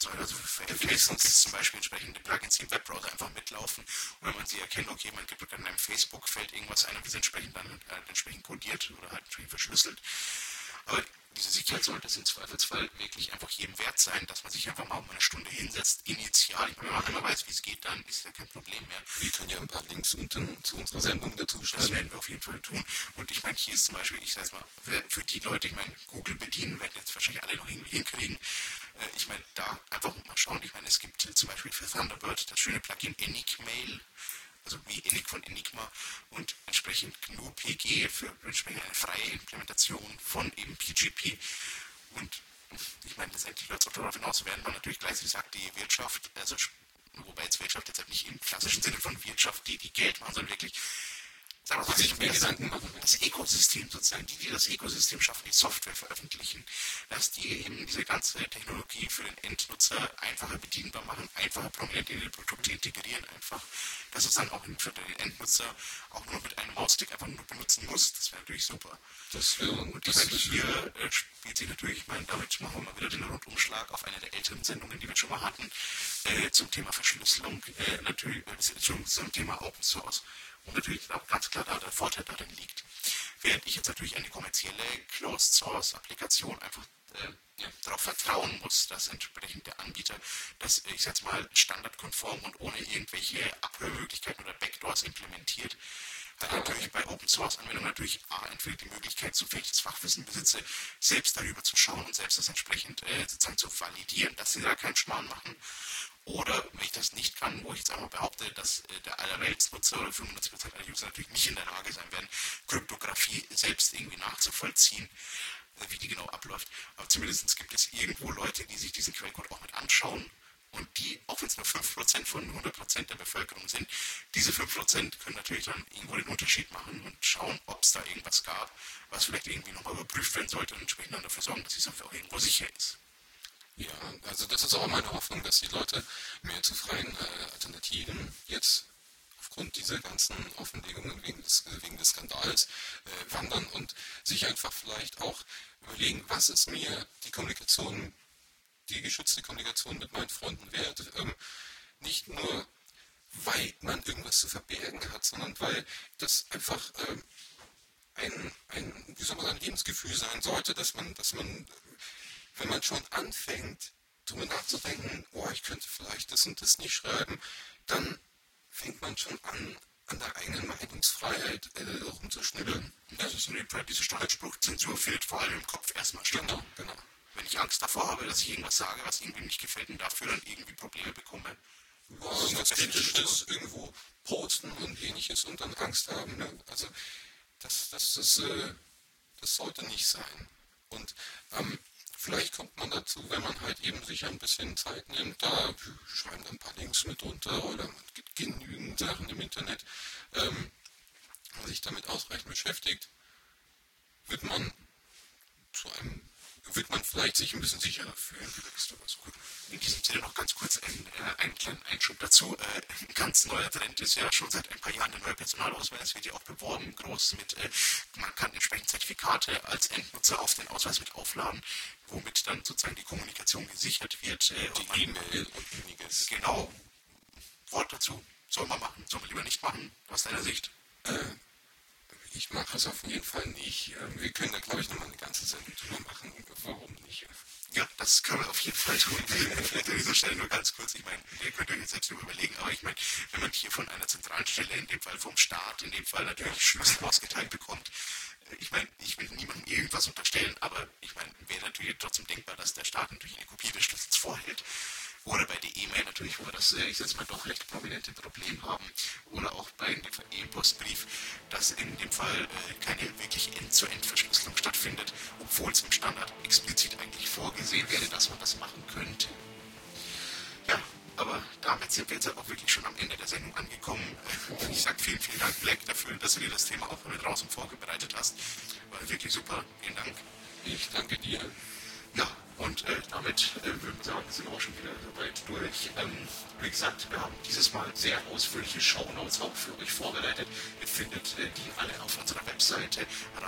zum Beispiel entsprechende Plugins, die im Webbrowser einfach mitlaufen. Und wenn man sie erkennt, okay, man gibt an einem Facebook-Feld irgendwas ein und wir sind entsprechend dann entsprechend kodiert oder halt entsprechend verschlüsselt. Aber diese Sicherheit sollte es im Zweifelsfall wirklich einfach jedem wert sein, dass man sich einfach mal um eine Stunde hinsetzt, initial. Wenn man einmal weiß, wie es geht, dann ist ja kein Problem mehr. Wir können ja ein paar Links unten zu unserer Sendung dazu schreiben. Das werden wir auf jeden Fall tun. Und ich meine, hier ist zum Beispiel, ich sage mal, für die Leute, ich meine, Google bedienen, werden jetzt wahrscheinlich alle noch irgendwie hinkriegen. Ich meine, da einfach mal schauen. Ich meine, es gibt zum Beispiel für Thunderbird das schöne Plugin Enigmail, also wie Enig von Enigma und entsprechend GNU-PG für entsprechend eine freie Implementation von eben PGP. Und ich meine, letztendlich läuft es auch darauf hinaus, während man natürlich gleichzeitig sagt, die Wirtschaft, also wobei jetzt Wirtschaft jetzt halt nicht im klassischen Sinne von Wirtschaft, die Geld machen, sondern wirklich sich mehr Gedanken machen, das Ökosystem sozusagen, die das Ökosystem schaffen, die Software veröffentlichen, dass die eben diese ganze Technologie für den Endnutzer einfacher bedienbar machen, einfacher prominent in die Produkte integrieren einfach, dass es dann auch für den Endnutzer auch nur mit einem Maustick einfach nur benutzen muss, das wäre natürlich super. Und hier spielt sich natürlich, ich meine, damit machen wir mal wieder den Rundumschlag auf eine der älteren Sendungen, die wir schon mal hatten, zum Thema Verschlüsselung, natürlich zum Thema Open Source. Und natürlich auch ganz klar da der Vorteil darin liegt. Während ich jetzt natürlich eine kommerzielle Closed-Source-Applikation einfach darauf vertrauen muss, dass entsprechend der Anbieter das, ich sag jetzt mal, standardkonform und ohne irgendwelche Abhörmöglichkeiten oder Backdoors implementiert, dann natürlich bei Open-Source-Anwendungen natürlich entweder die Möglichkeit, sofern ich das Fachwissen besitze, selbst darüber zu schauen und selbst das entsprechend sozusagen zu validieren, dass sie da keinen Schmarrn machen. Oder wenn ich das nicht kann, wo ich jetzt einmal behaupte, dass der Allerweltsnutzer oder 95% aller User natürlich nicht in der Lage sein werden, Kryptographie selbst irgendwie nachzuvollziehen, wie die genau abläuft. Aber zumindest gibt es irgendwo Leute, die sich diesen Quellcode auch mit anschauen. Und die, auch wenn es nur 5% von 100% der Bevölkerung sind, diese 5% können natürlich dann irgendwo den Unterschied machen und schauen, ob es da irgendwas gab, was vielleicht irgendwie nochmal überprüft werden sollte und später dann dafür sorgen, dass es auch irgendwo sicher ist. Ja, also das ist auch meine Hoffnung, dass die Leute mehr zu freien Alternativen jetzt aufgrund dieser ganzen Offenlegungen wegen des Skandals wandern und sich einfach vielleicht auch überlegen, was ist mir die geschützte Kommunikation mit meinen Freunden wert. Nicht nur, weil man irgendwas zu verbergen hat, sondern weil das einfach ein Lebensgefühl sein sollte, dass man, wenn man schon anfängt, darüber nachzudenken, oh, ich könnte vielleicht das und das nicht schreiben, dann fängt man schon an der eigenen Meinungsfreiheit rumzuschnibbeln. Das ist in dem Fall dieser Standardspruch, Zensur findet vor allem im Kopf erstmal statt. Genau. Wenn ich Angst davor habe, dass ich irgendwas sage, was irgendwie nicht gefällt und dafür dann irgendwie Probleme bekomme. Was Kritisches irgendwo posten und ähnliches und dann Angst haben. Ne? Also das sollte nicht sein. Und vielleicht kommt man dazu, wenn man halt eben sich ein bisschen Zeit nimmt, da schreiben dann ein paar Links mit runter oder man gibt genügend Sachen im Internet, man sich damit ausreichend beschäftigt, wird man vielleicht sich ein bisschen sicherer fühlen. In diesem Sinne noch ganz kurz einen kleinen Einschub dazu. Ein ganz neuer Trend ist ja schon seit ein paar Jahren der neue Personalausweis, wird ja auch beworben, groß mit, man kann entsprechend Zertifikate als Endnutzer auf den Ausweis mit aufladen, womit dann sozusagen die Kommunikation gesichert wird. Die E-Mail und ähnliches. Genau. Wort dazu. Soll man machen, soll man lieber nicht machen, aus deiner Sicht? Ich mache es auf jeden Fall nicht. Wir können da, glaube ich, nochmal eine ganze Sendung drüber machen. Warum nicht? Ja, das können wir auf jeden Fall tun. Vielleicht an dieser Stelle nur ganz kurz. Ich meine, ihr könnt euch jetzt selbst überlegen, aber ich meine, wenn man hier von einer zentralen Stelle, in dem Fall vom Staat, in dem Fall natürlich Schlüssel ausgeteilt bekommt, ich meine, ich will niemandem irgendwas unterstellen, aber ich meine, wäre natürlich trotzdem denkbar, dass der Staat natürlich eine Kopie des Schlüssels vorhält. Oder bei der E-Mail natürlich, wo wir das, ich sage mal, doch recht prominente Problem haben. Oder auch bei dem E-Postbrief, dass in dem Fall keine wirklich End-zu-End-Verschlüsselung stattfindet, obwohl es im Standard explizit eigentlich vorgesehen wäre, dass man das machen könnte. Ja, aber damit sind wir jetzt auch wirklich schon am Ende der Sendung angekommen. Ich sage vielen, vielen Dank, Black, dafür, dass du dir das Thema auch mit draußen vorbereitet hast. War wirklich super. Vielen Dank. Ich danke dir. Ja, und damit würden wir sagen, sind wir auch schon wieder soweit durch. Wie gesagt, wir haben dieses Mal sehr ausführliche Shownotes auch für euch vorbereitet. Ihr findet die alle auf unserer Webseite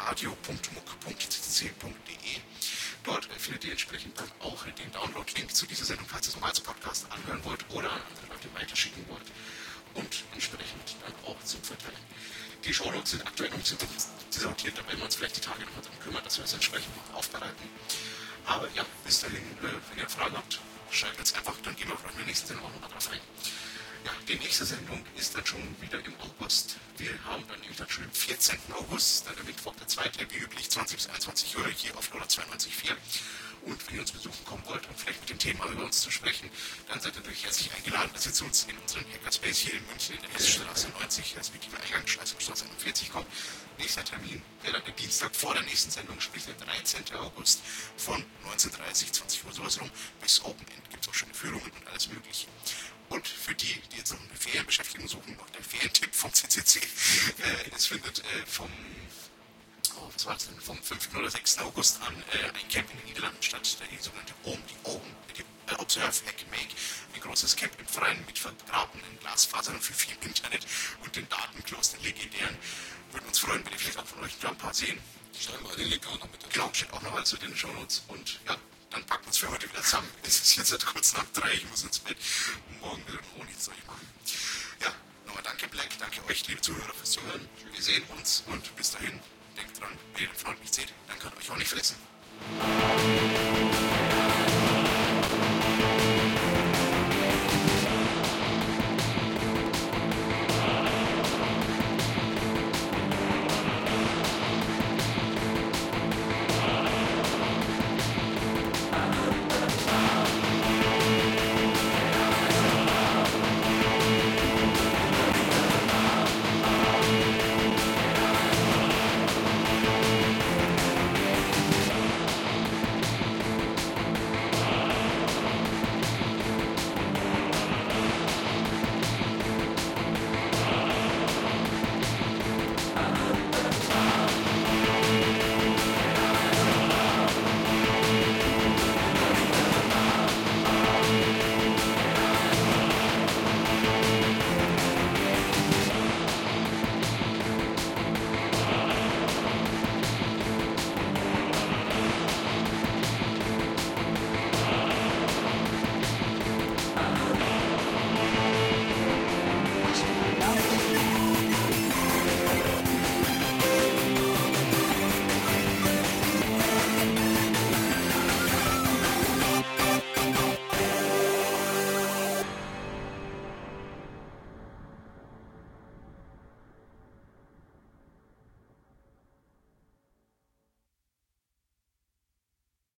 radio.muck.ccc.de. Dort findet ihr entsprechend dann auch den Download-Link zu dieser Sendung, falls ihr es nochmal als Podcast anhören wollt oder an andere Leute weiterschicken wollt. Und entsprechend dann auch zum Verteilen. Die Shownotes sind aktuell noch ein bisschen sortiert, da werden wir uns vielleicht die Tage nochmal darum kümmern, dass wir das entsprechend noch aufbereiten. Aber ja, bis dahin, wenn ihr Fragen habt, schreibt jetzt einfach, dann gehen wir vielleicht in der nächsten Sendung auch nochmal drauf ein. Ja, die nächste Sendung ist dann schon wieder im August. Wir haben dann nämlich dann schon am 14. August, dann der Mittwoch, der 2., wie üblich, 20 bis 21 Uhr hier auf LoRa 92.4. Und wenn ihr uns besuchen kommen wollt und vielleicht mit dem Thema über uns zu sprechen, dann seid ihr natürlich herzlich eingeladen, dass ihr zu uns in unseren Hackerspace hier in München in der Hessstraße 90, respektive Eingangsstraße 41 kommt. Nächster Termin wäre dann der Dienstag vor der nächsten Sendung, sprich der 13. August von 19:30, 20 Uhr sowas rum bis Open End. Gibt es auch schöne Führungen und alles Mögliche. Und für die jetzt noch eine Ferienbeschäftigung suchen, noch der Ferientipp vom CCC. Es findet vom 5. oder 6. August an ein Camp in den Niederlanden statt, die sogenannte Observe Hack Make, ein großes Camp im Freien mit vergrabenen Glasfasern für viel Internet und den Datenklos, den legendären. Würden uns freuen, wenn ihr vielleicht auch von euch ein paar sehen. Schreiben wir den Link auch noch mit dazu. Genau, steht auch noch mal zu den Shownotes. Und ja, dann packen wir uns für heute wieder zusammen. Es ist jetzt seit kurz nach 3, ich muss ins Bett. Und morgen wieder noch nichts soll ich machen. Ja, nochmal danke Black, danke euch, liebe Zuhörer, fürs Zuhören. Wir sehen uns und bis dahin, denkt dran, wenn ihr den Freund nicht seht, dann kann euch auch nicht fressen.